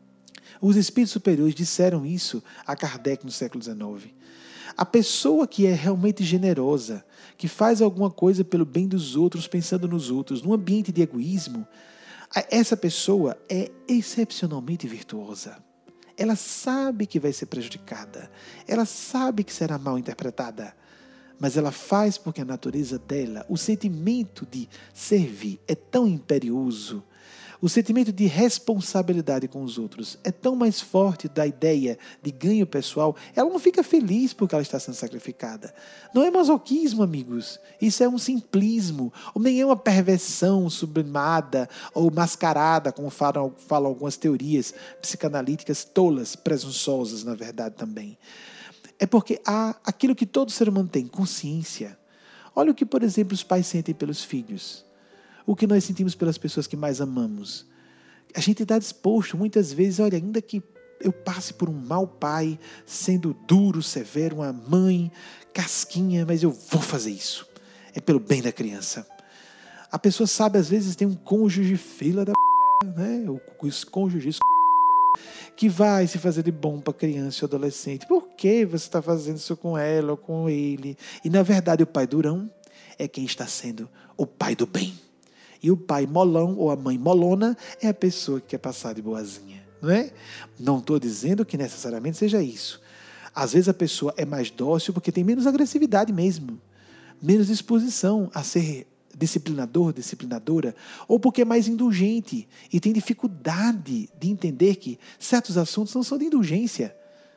Speaker 5: Os espíritos superiores disseram isso a Kardec no século XIX. A pessoa que é realmente generosa, que faz alguma coisa pelo bem dos outros, pensando nos outros, num ambiente de egoísmo, essa pessoa é excepcionalmente virtuosa. Ela sabe que vai ser prejudicada. Ela sabe que será mal interpretada. Mas ela faz porque a natureza dela, o sentimento de servir é tão imperioso, o sentimento de responsabilidade com os outros é tão mais forte da ideia de ganho pessoal, ela não fica feliz porque ela está sendo sacrificada. Não é masoquismo, amigos. Isso é um simplismo, ou nem é uma perversão sublimada ou mascarada, como falam algumas teorias psicanalíticas tolas, presunçosas, na verdade, também. É porque há aquilo que todo ser humano tem, consciência. Olha o que, por exemplo, os pais sentem pelos filhos. O que nós sentimos pelas pessoas que mais amamos. A gente está disposto, muitas vezes, olha, ainda que eu passe por um mau pai, sendo duro, severo, uma mãe, casquinha, mas eu vou fazer isso. É pelo bem da criança. A pessoa sabe, às vezes, tem um cônjuge fila da né? Os cônjuges que vai se fazer de bom para criança ou adolescente. Por que você está fazendo isso com ela ou com ele? E, na verdade, o pai durão é quem está sendo o pai do bem. E o pai molão ou a mãe molona é a pessoa que quer passar de boazinha. Não é? Não estou dizendo que necessariamente seja isso. Às vezes a pessoa é mais dócil porque tem menos agressividade mesmo. Menos disposição a ser disciplinador, disciplinadora, ou porque é mais indulgente e tem dificuldade de entender que certos assuntos não são de indulgência.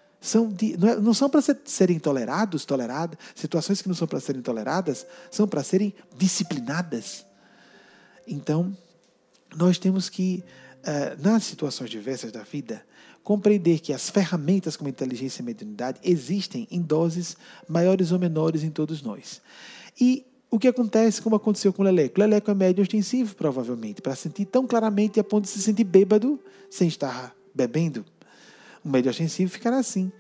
Speaker 5: Não são para serem toleradas, situações que não são para serem toleradas, são para serem disciplinadas. Então, nós temos que, nas situações diversas da vida, compreender que as ferramentas como inteligência e mediunidade existem em doses maiores ou menores em todos nós. E o que acontece, como aconteceu com o Leleco? O Leleco é médium ostensivo, provavelmente, para sentir tão claramente a ponto de se sentir bêbado sem estar bebendo. O médium ostensivo ficará assim.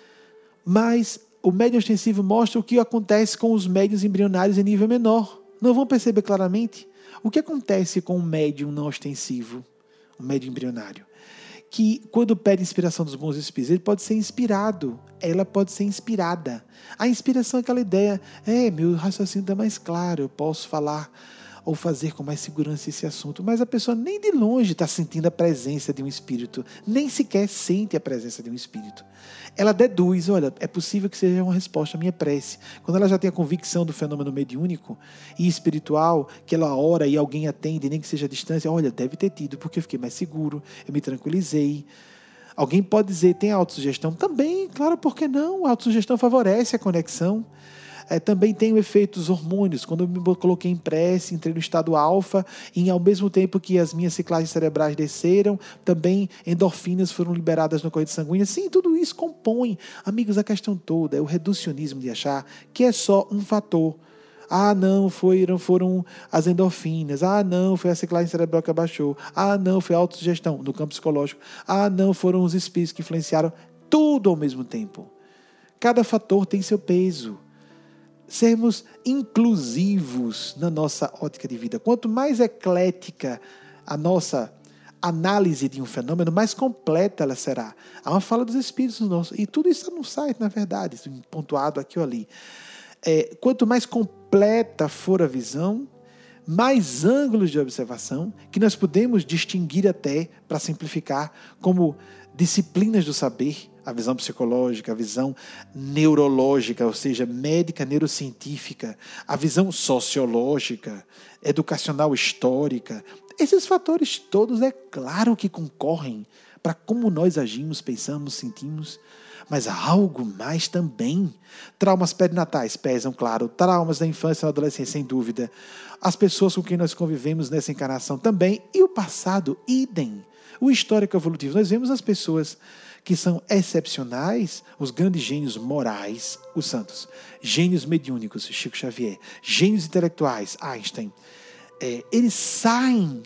Speaker 5: Mas o médium ostensivo mostra o que acontece com os médiuns embrionários em nível menor. Não vão perceber claramente. O que acontece com um médium não ostensivo, um médium embrionário? Que quando pede inspiração dos bons espíritos, ele pode ser inspirado, ela pode ser inspirada. A inspiração é aquela ideia, meu raciocínio está mais claro, eu posso falar ou fazer com mais segurança esse assunto, mas a pessoa nem de longe está sentindo a presença de um espírito, nem sequer sente a presença de um espírito. Ela deduz, olha, é possível que seja uma resposta à minha prece. Quando ela já tem a convicção do fenômeno mediúnico e espiritual, que ela ora e alguém atende, nem que seja à distância, olha, deve ter tido, porque eu fiquei mais seguro, eu me tranquilizei. Alguém pode dizer, tem autossugestão? Também, claro, por que não? A autossugestão favorece a conexão. Também tem o efeito dos hormônios. Quando eu me coloquei em prece, entrei no estado alfa, e ao mesmo tempo que as minhas ciclagens cerebrais desceram, também endorfinas foram liberadas na corrente sanguínea. Sim, tudo isso compõe. Amigos, a questão toda é o reducionismo de achar que é só um fator. Não, foram as endorfinas. Não, foi a ciclagem cerebral que abaixou. Não, foi a autossugestão no campo psicológico. Não, foram os espíritos que influenciaram. Tudo ao mesmo tempo. Cada fator tem seu peso. Sermos inclusivos na nossa ótica de vida. Quanto mais eclética a nossa análise de um fenômeno, mais completa ela será. Há uma fala dos espíritos no nosso, e tudo isso está no site, na verdade, pontuado aqui ou ali. Quanto mais completa for a visão, mais ângulos de observação, que nós podemos distinguir até, para simplificar, como disciplinas do saber, a visão psicológica, a visão neurológica, ou seja, médica, neurocientífica, a visão sociológica, educacional, histórica. Esses fatores todos, é claro que concorrem para como nós agimos, pensamos, sentimos, mas há algo mais também. Traumas perinatais pesam, claro, traumas da infância e da adolescência, sem dúvida. As pessoas com quem nós convivemos nessa encarnação também, e o passado, idem. O histórico evolutivo, nós vemos as pessoas que são excepcionais, os grandes gênios morais, os santos, gênios mediúnicos, Chico Xavier, gênios intelectuais, Einstein, eles saem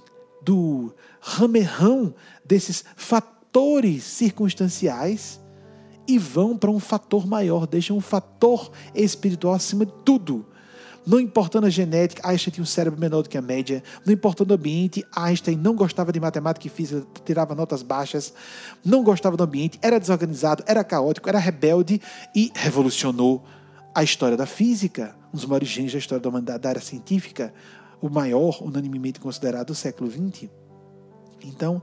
Speaker 5: do ramerrão desses fatores circunstanciais e vão para um fator maior, deixam um fator espiritual acima de tudo. Não importando a genética, Einstein tinha um cérebro menor do que a média. Não importando o ambiente, Einstein não gostava de matemática e física, tirava notas baixas. Não gostava do ambiente, era desorganizado, era caótico, era rebelde e revolucionou a história da física. Um dos maiores gênios da história da humanidade, da área científica. O maior, unanimemente considerado, do século XX. Então,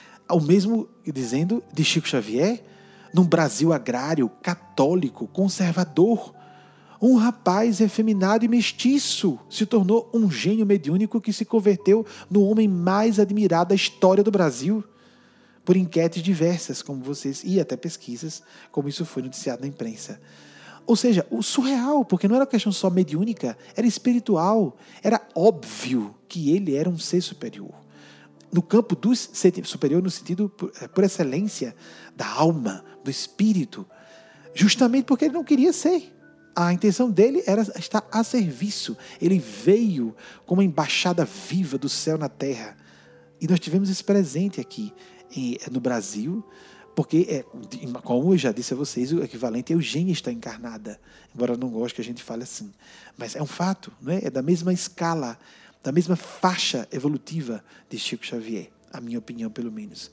Speaker 5: o mesmo dizendo de Chico Xavier, num Brasil agrário, católico, conservador, um rapaz efeminado e mestiço se tornou um gênio mediúnico que se converteu no homem mais admirado da história do Brasil, por enquetes diversas, como vocês, e até pesquisas, como isso foi noticiado na imprensa. Ou seja, o surreal, porque não era questão só mediúnica, era espiritual. Era óbvio que ele era um ser superior. No campo do ser superior, no sentido, por excelência, da alma, do espírito. Justamente porque ele não queria ser. A intenção dele era estar a serviço. Ele veio como uma embaixada viva do céu na terra. E nós tivemos esse presente aqui no Brasil, porque, como eu já disse a vocês, o equivalente é Eugênia estar encarnada. Embora eu não goste que a gente fale assim. Mas é um fato, não é? É da mesma escala, da mesma faixa evolutiva de Chico Xavier. A minha opinião, pelo menos.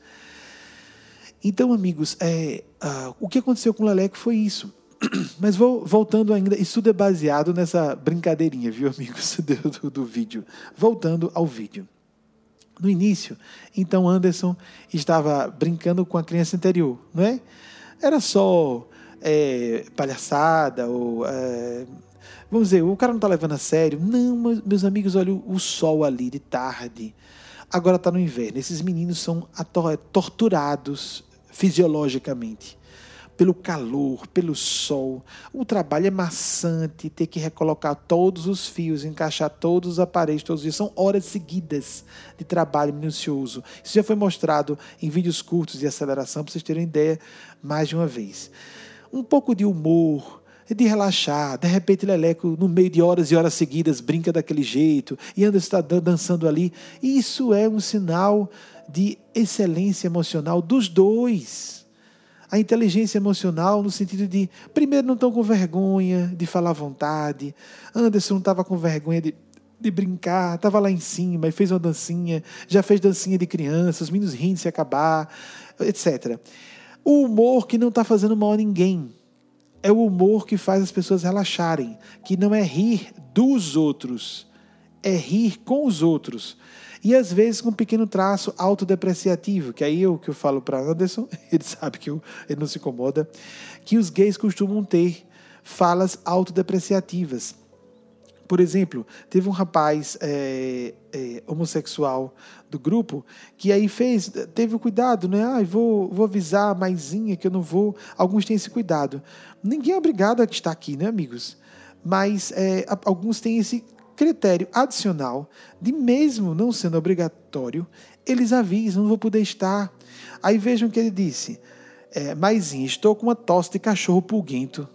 Speaker 5: Então, amigos, o que aconteceu com o Leleco foi isso. Mas voltando ainda, isso tudo é baseado nessa brincadeirinha, viu, amigos, do vídeo. Voltando ao vídeo. No início, então, Anderson estava brincando com a criança interior, não é? Era só palhaçada, ou... vamos dizer, o cara não está levando a sério. Não, meus amigos, olha o sol ali de tarde. Agora está no inverno. Esses meninos são torturados fisiologicamente. Pelo calor, pelo sol. O trabalho é maçante, ter que recolocar todos os fios, encaixar todos os aparelhos todos os dias. São horas seguidas de trabalho minucioso. Isso já foi mostrado em vídeos curtos de aceleração, para vocês terem ideia, mais de uma vez. Um pouco de humor, de relaxar. De repente, Leleco, no meio de horas e horas seguidas, brinca daquele jeito, e Anderson está dançando ali. Isso é um sinal de excelência emocional dos dois. A inteligência emocional no sentido de, primeiro, não estão com vergonha de falar à vontade. Anderson não estava com vergonha de brincar, estava lá em cima e fez uma dancinha, já fez dancinha de criança, os meninos rindo se acabar, etc. O humor que não está fazendo mal a ninguém. É o humor que faz as pessoas relaxarem, que não é rir dos outros, é rir com os outros. E às vezes com um pequeno traço autodepreciativo, que aí que eu falo para Anderson, ele sabe que ele não se incomoda, que os gays costumam ter falas autodepreciativas. Por exemplo, teve um rapaz homossexual do grupo que aí teve o cuidado, né? Vou avisar a maisinha que eu não vou. Alguns têm esse cuidado. Ninguém é obrigado a estar aqui, né, amigos? Mas alguns têm esse critério adicional de, mesmo não sendo obrigatório, eles avisam, não vou poder estar. Aí vejam o que ele disse. Maisinha, estou com uma tosse de cachorro pulguento.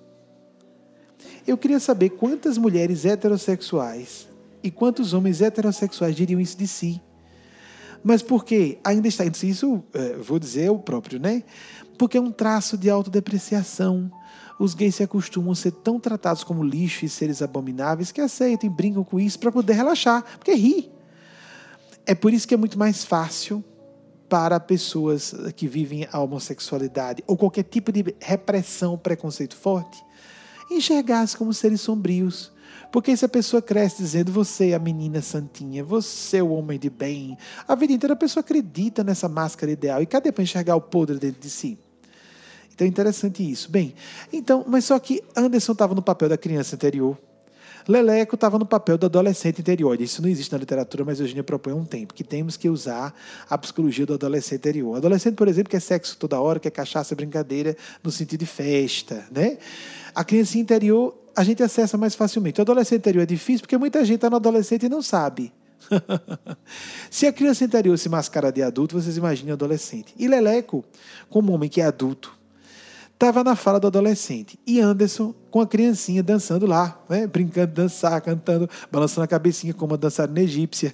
Speaker 5: Eu queria saber quantas mulheres heterossexuais e quantos homens heterossexuais diriam isso de si. Mas por quê? Ainda está isso, vou dizer, é o próprio, né? Porque é um traço de autodepreciação. Os gays se acostumam a ser tão tratados como lixo e seres abomináveis que aceitam e brincam com isso para poder relaxar, porque ri. É por isso que é muito mais fácil para pessoas que vivem a homossexualidade ou qualquer tipo de repressão, preconceito forte, enxergar-se como seres sombrios. Porque se a pessoa cresce dizendo você é a menina santinha, você é o homem de bem, a vida inteira a pessoa acredita nessa máscara ideal. E cadê para enxergar o podre dentro de si? Então é interessante isso. Bem, então, mas só que Anderson estava no papel da criança interior. Leleco estava no papel do adolescente interior. Isso não existe na literatura, mas Eugênia propõe há um tempo, que temos que usar a psicologia do adolescente interior. O adolescente, por exemplo, quer sexo toda hora, quer cachaça, brincadeira, no sentido de festa, né? A criança interior, a gente acessa mais facilmente. O adolescente interior é difícil, porque muita gente está no adolescente e não sabe. Se a criança interior se mascara de adulto, vocês imaginam o adolescente. E Leleco, como homem que é adulto, estava na fala do adolescente. E Anderson com a criancinha dançando lá, né? Brincando de dançar, cantando, balançando a cabecinha como a dançarina egípcia.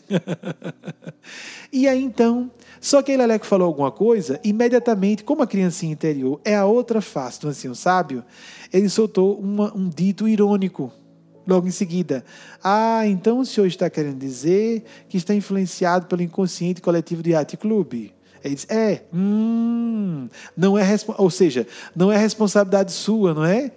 Speaker 5: E aí então, só que aí Leleco falou alguma coisa, imediatamente, como a criancinha interior é a outra face do ancião sábio, ele soltou um dito irônico. Logo em seguida, então o senhor está querendo dizer que está influenciado pelo inconsciente coletivo do Yacht Club? Ele diz, não é, ou seja, não é responsabilidade sua, não é?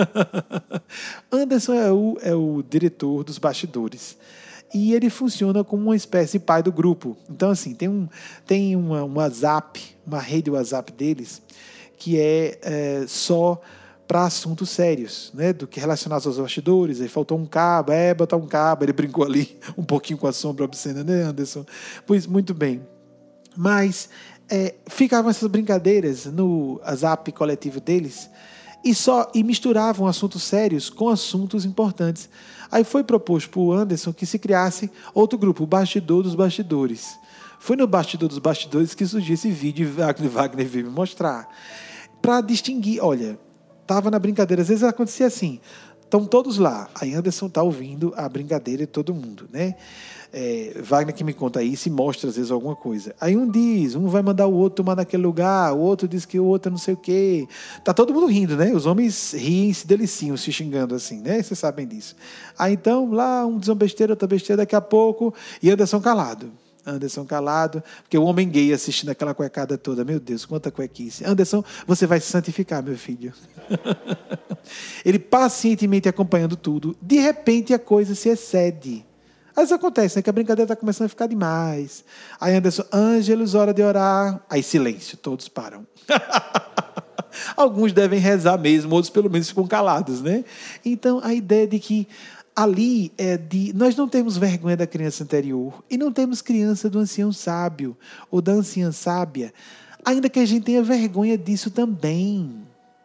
Speaker 5: Anderson é o diretor dos bastidores. E ele funciona como uma espécie de pai do grupo. Então, assim, tem um WhatsApp, uma rede WhatsApp deles, que é só para assuntos sérios, né? Do que relacionados aos bastidores. Aí faltou um cabo, botar um cabo, ele brincou ali um pouquinho com a sombra obscena, né, Anderson? Pois, muito bem. Mas ficavam essas brincadeiras no WhatsApp coletivo deles e misturavam assuntos sérios com assuntos importantes. Aí foi proposto para o Anderson que se criasse outro grupo, o Bastidor dos Bastidores. Foi no Bastidor dos Bastidores que surgiu esse vídeo e Wagner veio me mostrar. Para distinguir, olha, estava na brincadeira, às vezes acontecia assim, estão todos lá, aí Anderson está ouvindo a brincadeira de todo mundo, né? Wagner que me conta isso e mostra às vezes alguma coisa. Aí um vai mandar o outro tomar naquele lugar, o outro diz que o outro não sei o quê. Tá todo mundo rindo, né? Os homens riem, se deliciam, se xingando assim, né? Vocês sabem disso. Aí então, lá um diz uma besteira, outra besteira, daqui a pouco, e Anderson calado, porque o homem gay assistindo aquela cuecada toda, meu Deus, quanta cuequice. Anderson, você vai se santificar, meu filho. Ele pacientemente acompanhando tudo, de repente a coisa se excede. Às vezes acontece, né, que a brincadeira está começando a ficar demais. Aí Anderson, Ângelos, hora de orar. Aí silêncio, todos param. Alguns devem rezar mesmo, outros pelo menos ficam calados, né? Então a ideia de que ali nós não temos vergonha da criança interior e não temos criança do ancião sábio ou da anciã sábia, ainda que a gente tenha vergonha disso também.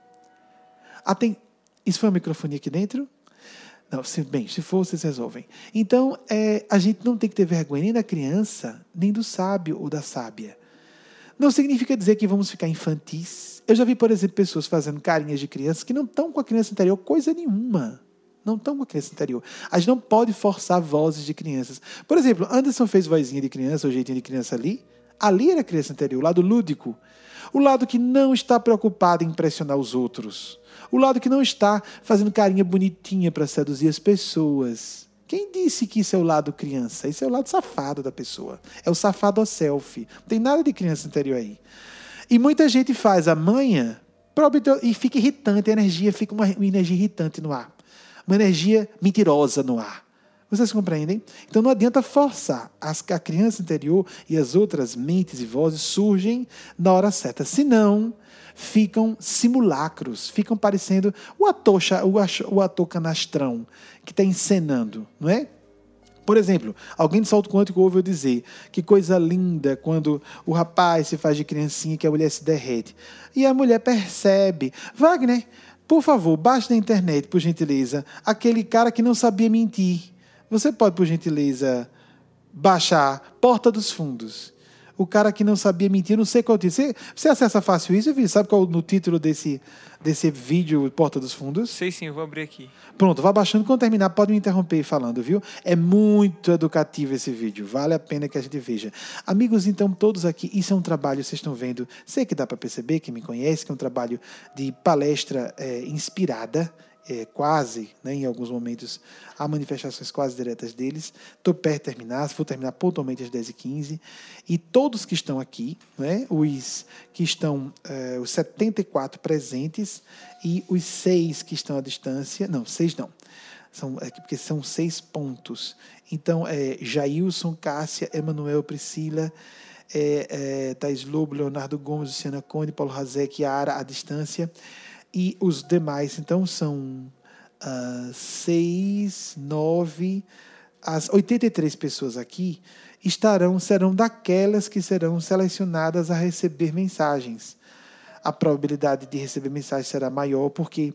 Speaker 5: Isso foi uma microfonia aqui dentro? Não, se for, vocês resolvem. Então, a gente não tem que ter vergonha nem da criança, nem do sábio ou da sábia. Não significa dizer que vamos ficar infantis. Eu já vi, por exemplo, pessoas fazendo carinhas de crianças que não estão com a criança interior coisa nenhuma. Não estão com a criança interior. A gente não pode forçar vozes de crianças. Por exemplo, Anderson fez vozinha de criança, ou jeitinho de criança ali. Ali era a criança interior, o lado lúdico. O lado que não está preocupado em impressionar os outros. O lado que não está fazendo carinha bonitinha para seduzir as pessoas. Quem disse que isso é o lado criança? Isso é o lado safado da pessoa. É o safado selfie. Não tem nada de criança interior aí. E muita gente faz a manha e fica irritante. A energia fica uma energia irritante no ar. Uma energia mentirosa no ar. Vocês compreendem? Então não adianta forçar. A criança interior e as outras mentes e vozes surgem na hora certa. Senão, ficam simulacros, ficam parecendo o ator canastrão que está encenando, não é? Por exemplo, alguém de salto quântico ouve eu dizer que coisa linda quando o rapaz se faz de criancinha que a mulher se derrete. E a mulher percebe. Wagner, por favor, baixe na internet, por gentileza, aquele cara que não sabia mentir. Você pode, por gentileza, baixar Porta dos Fundos. O cara que não sabia mentir, não sei qual é o título. Você acessa fácil isso, viu? Sabe qual é no título desse vídeo Porta dos Fundos?
Speaker 6: Sei sim, eu vou abrir aqui.
Speaker 5: Pronto, vá baixando. Quando terminar, pode me interromper falando, viu? É muito educativo esse vídeo. Vale a pena que a gente veja. Amigos, então, todos aqui, isso é um trabalho, vocês estão vendo, sei que dá para perceber, quem me conhece, que é um trabalho de palestra inspirada. quase, né, em alguns momentos, há manifestações quase diretas deles. Estou perto de terminar, vou terminar pontualmente às 10h15. E todos que estão aqui, né, os que estão, os 74 presentes e os 6 que estão à distância, não, 6 não, porque são 6 pontos. Então, Jailson, Cássia, Emanuel, Priscila, Thais Lobo, Leonardo Gomes, Luciana Conde, Paulo Razek, Yara, à distância. E os demais, então, são 6, 9, as 83 pessoas aqui serão daquelas que serão selecionadas a receber mensagens. A probabilidade de receber mensagens será maior, porque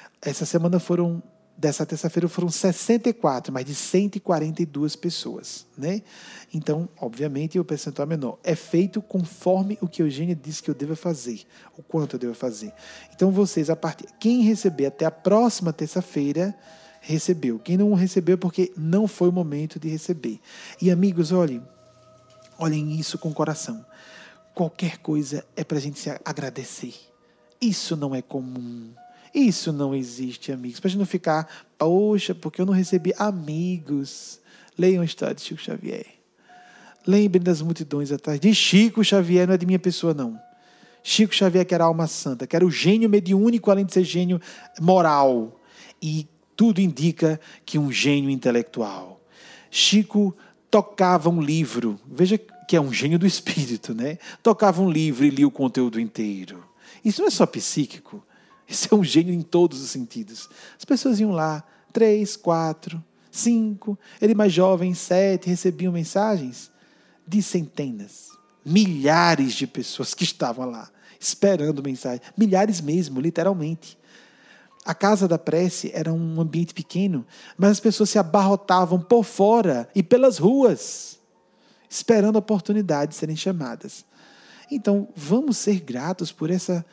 Speaker 5: dessa terça-feira foram 64, mas de 142 pessoas, né? Então, obviamente, o percentual é menor. É feito conforme o que a Eugênia disse que eu devo fazer, o quanto eu devo fazer. Então, vocês, quem receber até a próxima terça-feira, recebeu. Quem não recebeu, porque não foi o momento de receber. E, amigos, olhem isso com o coração. Qualquer coisa é para a gente se agradecer. Isso não é comum. Isso não existe, amigos. Para a gente não ficar, poxa, porque eu não recebi. Amigos, leiam a história de Chico Xavier. Lembrem das multidões atrás. De Chico Xavier, não é de minha pessoa, não. Chico Xavier, que era a alma santa, que era o gênio mediúnico, além de ser gênio moral. E tudo indica que um gênio intelectual. Chico tocava um livro. Veja que é um gênio do espírito, né? Tocava um livro e lia o conteúdo inteiro. Isso não é só psíquico. Isso é um gênio em todos os sentidos. As pessoas iam lá, 3, 4, 5, ele mais jovem, 7, recebiam mensagens de centenas, milhares de pessoas que estavam lá, esperando mensagem. Milhares mesmo, literalmente. A casa da prece era um ambiente pequeno, mas as pessoas se abarrotavam por fora e pelas ruas, esperando a oportunidade de serem chamadas. Então, vamos ser gratos por essa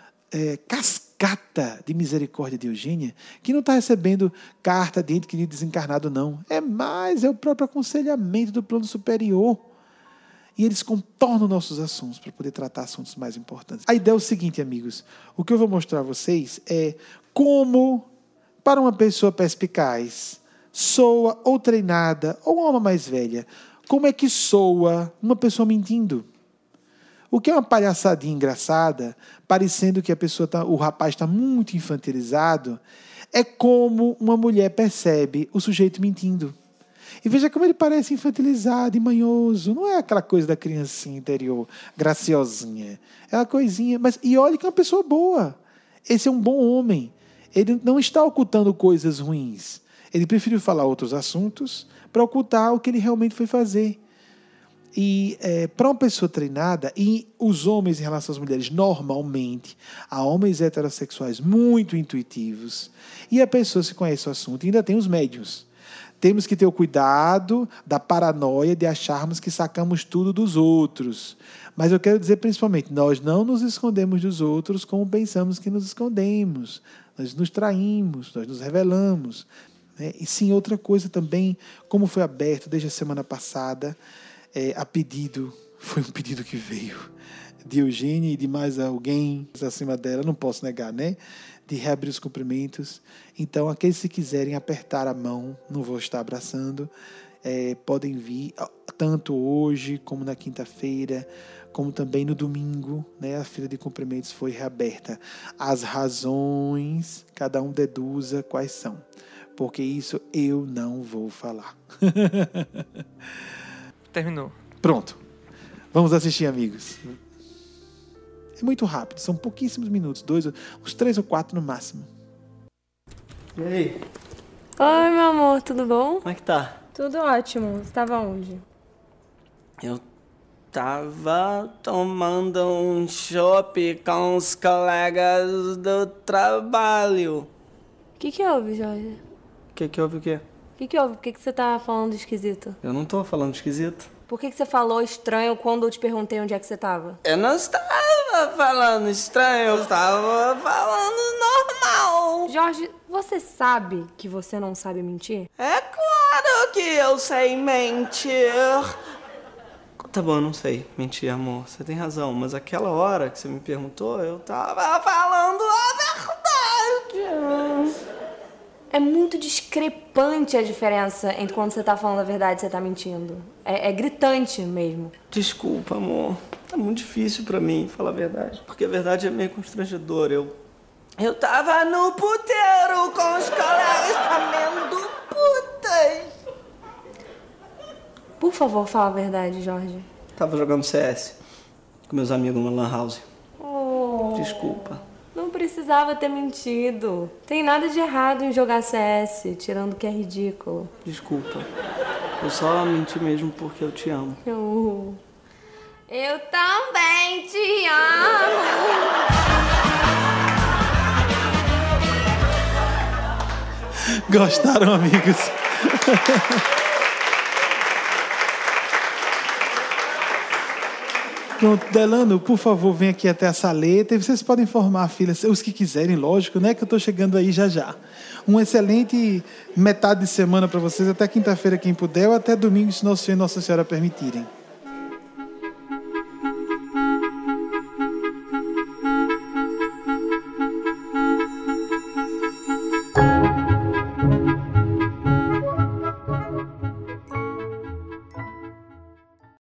Speaker 5: cascata de misericórdia de Eugênia, que não está recebendo carta de ente querido desencarnado, não. É o próprio aconselhamento do plano superior. E eles contornam nossos assuntos para poder tratar assuntos mais importantes. A ideia é o seguinte, amigos. O que eu vou mostrar a vocês é como, para uma pessoa perspicaz, soa ou treinada, ou uma alma mais velha, como é que soa uma pessoa mentindo? O que é uma palhaçadinha engraçada, parecendo que o rapaz está muito infantilizado, é como uma mulher percebe o sujeito mentindo. E veja como ele parece infantilizado e manhoso. Não é aquela coisa da criancinha interior, graciosinha. É uma coisinha. E olha que é uma pessoa boa. Esse é um bom homem. Ele não está ocultando coisas ruins. Ele preferiu falar outros assuntos para ocultar o que ele realmente foi fazer. E para uma pessoa treinada, e os homens em relação às mulheres, normalmente, há homens heterossexuais muito intuitivos, e a pessoa se conhece o assunto, e ainda tem os médiuns. Temos que ter o cuidado da paranoia de acharmos que sacamos tudo dos outros. Mas eu quero dizer principalmente, nós não nos escondemos dos outros como pensamos que nos escondemos. Nós nos traímos, nós nos revelamos. Né? E sim, outra coisa também, como foi aberto desde a semana passada, foi um pedido que veio de Eugênia e de mais alguém acima dela, não posso negar, né? De reabrir os cumprimentos. Então, aqueles que quiserem apertar a mão, não vou estar abraçando, podem vir, tanto hoje como na quinta-feira, como também no domingo, né? A fila de cumprimentos foi reaberta. As razões, cada um deduza quais são, porque isso eu não vou falar.
Speaker 6: Terminou.
Speaker 5: Pronto. Vamos assistir, amigos. É muito rápido, são pouquíssimos minutos, uns 3 ou 4 no máximo.
Speaker 7: E aí?
Speaker 8: Oi, meu amor, tudo bom?
Speaker 7: Como é que tá?
Speaker 8: Tudo ótimo. Você estava onde?
Speaker 7: Eu tava tomando um chopp com os colegas do trabalho.
Speaker 8: O que houve, Jorge?
Speaker 7: Que houve o quê?
Speaker 8: O que houve? Por que você tá falando esquisito?
Speaker 7: Eu não tô falando esquisito.
Speaker 8: Por que você falou estranho quando eu te perguntei onde é que você tava?
Speaker 7: Eu não estava falando estranho, eu estava falando normal.
Speaker 8: Jorge, você sabe que você não sabe mentir?
Speaker 7: É claro que eu sei mentir. Tá bom, eu não sei mentir, amor. Você tem razão, mas aquela hora que você me perguntou, eu tava falando a verdade.
Speaker 8: É muito discrepante a diferença entre quando você tá falando a verdade e você tá mentindo. É gritante mesmo.
Speaker 7: Desculpa, amor. Tá muito difícil pra mim falar a verdade. Porque a verdade é meio constrangedora. Eu tava no puteiro com os colegas comendo putas.
Speaker 8: Por favor, fala a verdade, Jorge.
Speaker 7: Tava jogando CS com meus amigos numa lan house.
Speaker 8: Oh,
Speaker 7: Desculpa.
Speaker 8: não precisava ter mentido. Tem nada de errado em jogar CS, tirando que é ridículo.
Speaker 7: Desculpa. Eu só menti mesmo porque eu te amo.
Speaker 8: Eu também te amo.
Speaker 5: Gostaram, amigos? Pronto, Delano, por favor, vem aqui até a saleta e vocês podem formar a fila, os que quiserem, lógico, né? Que eu estou chegando aí já já. Um excelente metade de semana para vocês, até quinta-feira, quem puder, ou até domingo, se Nosso Senhor e Nossa Senhora permitirem.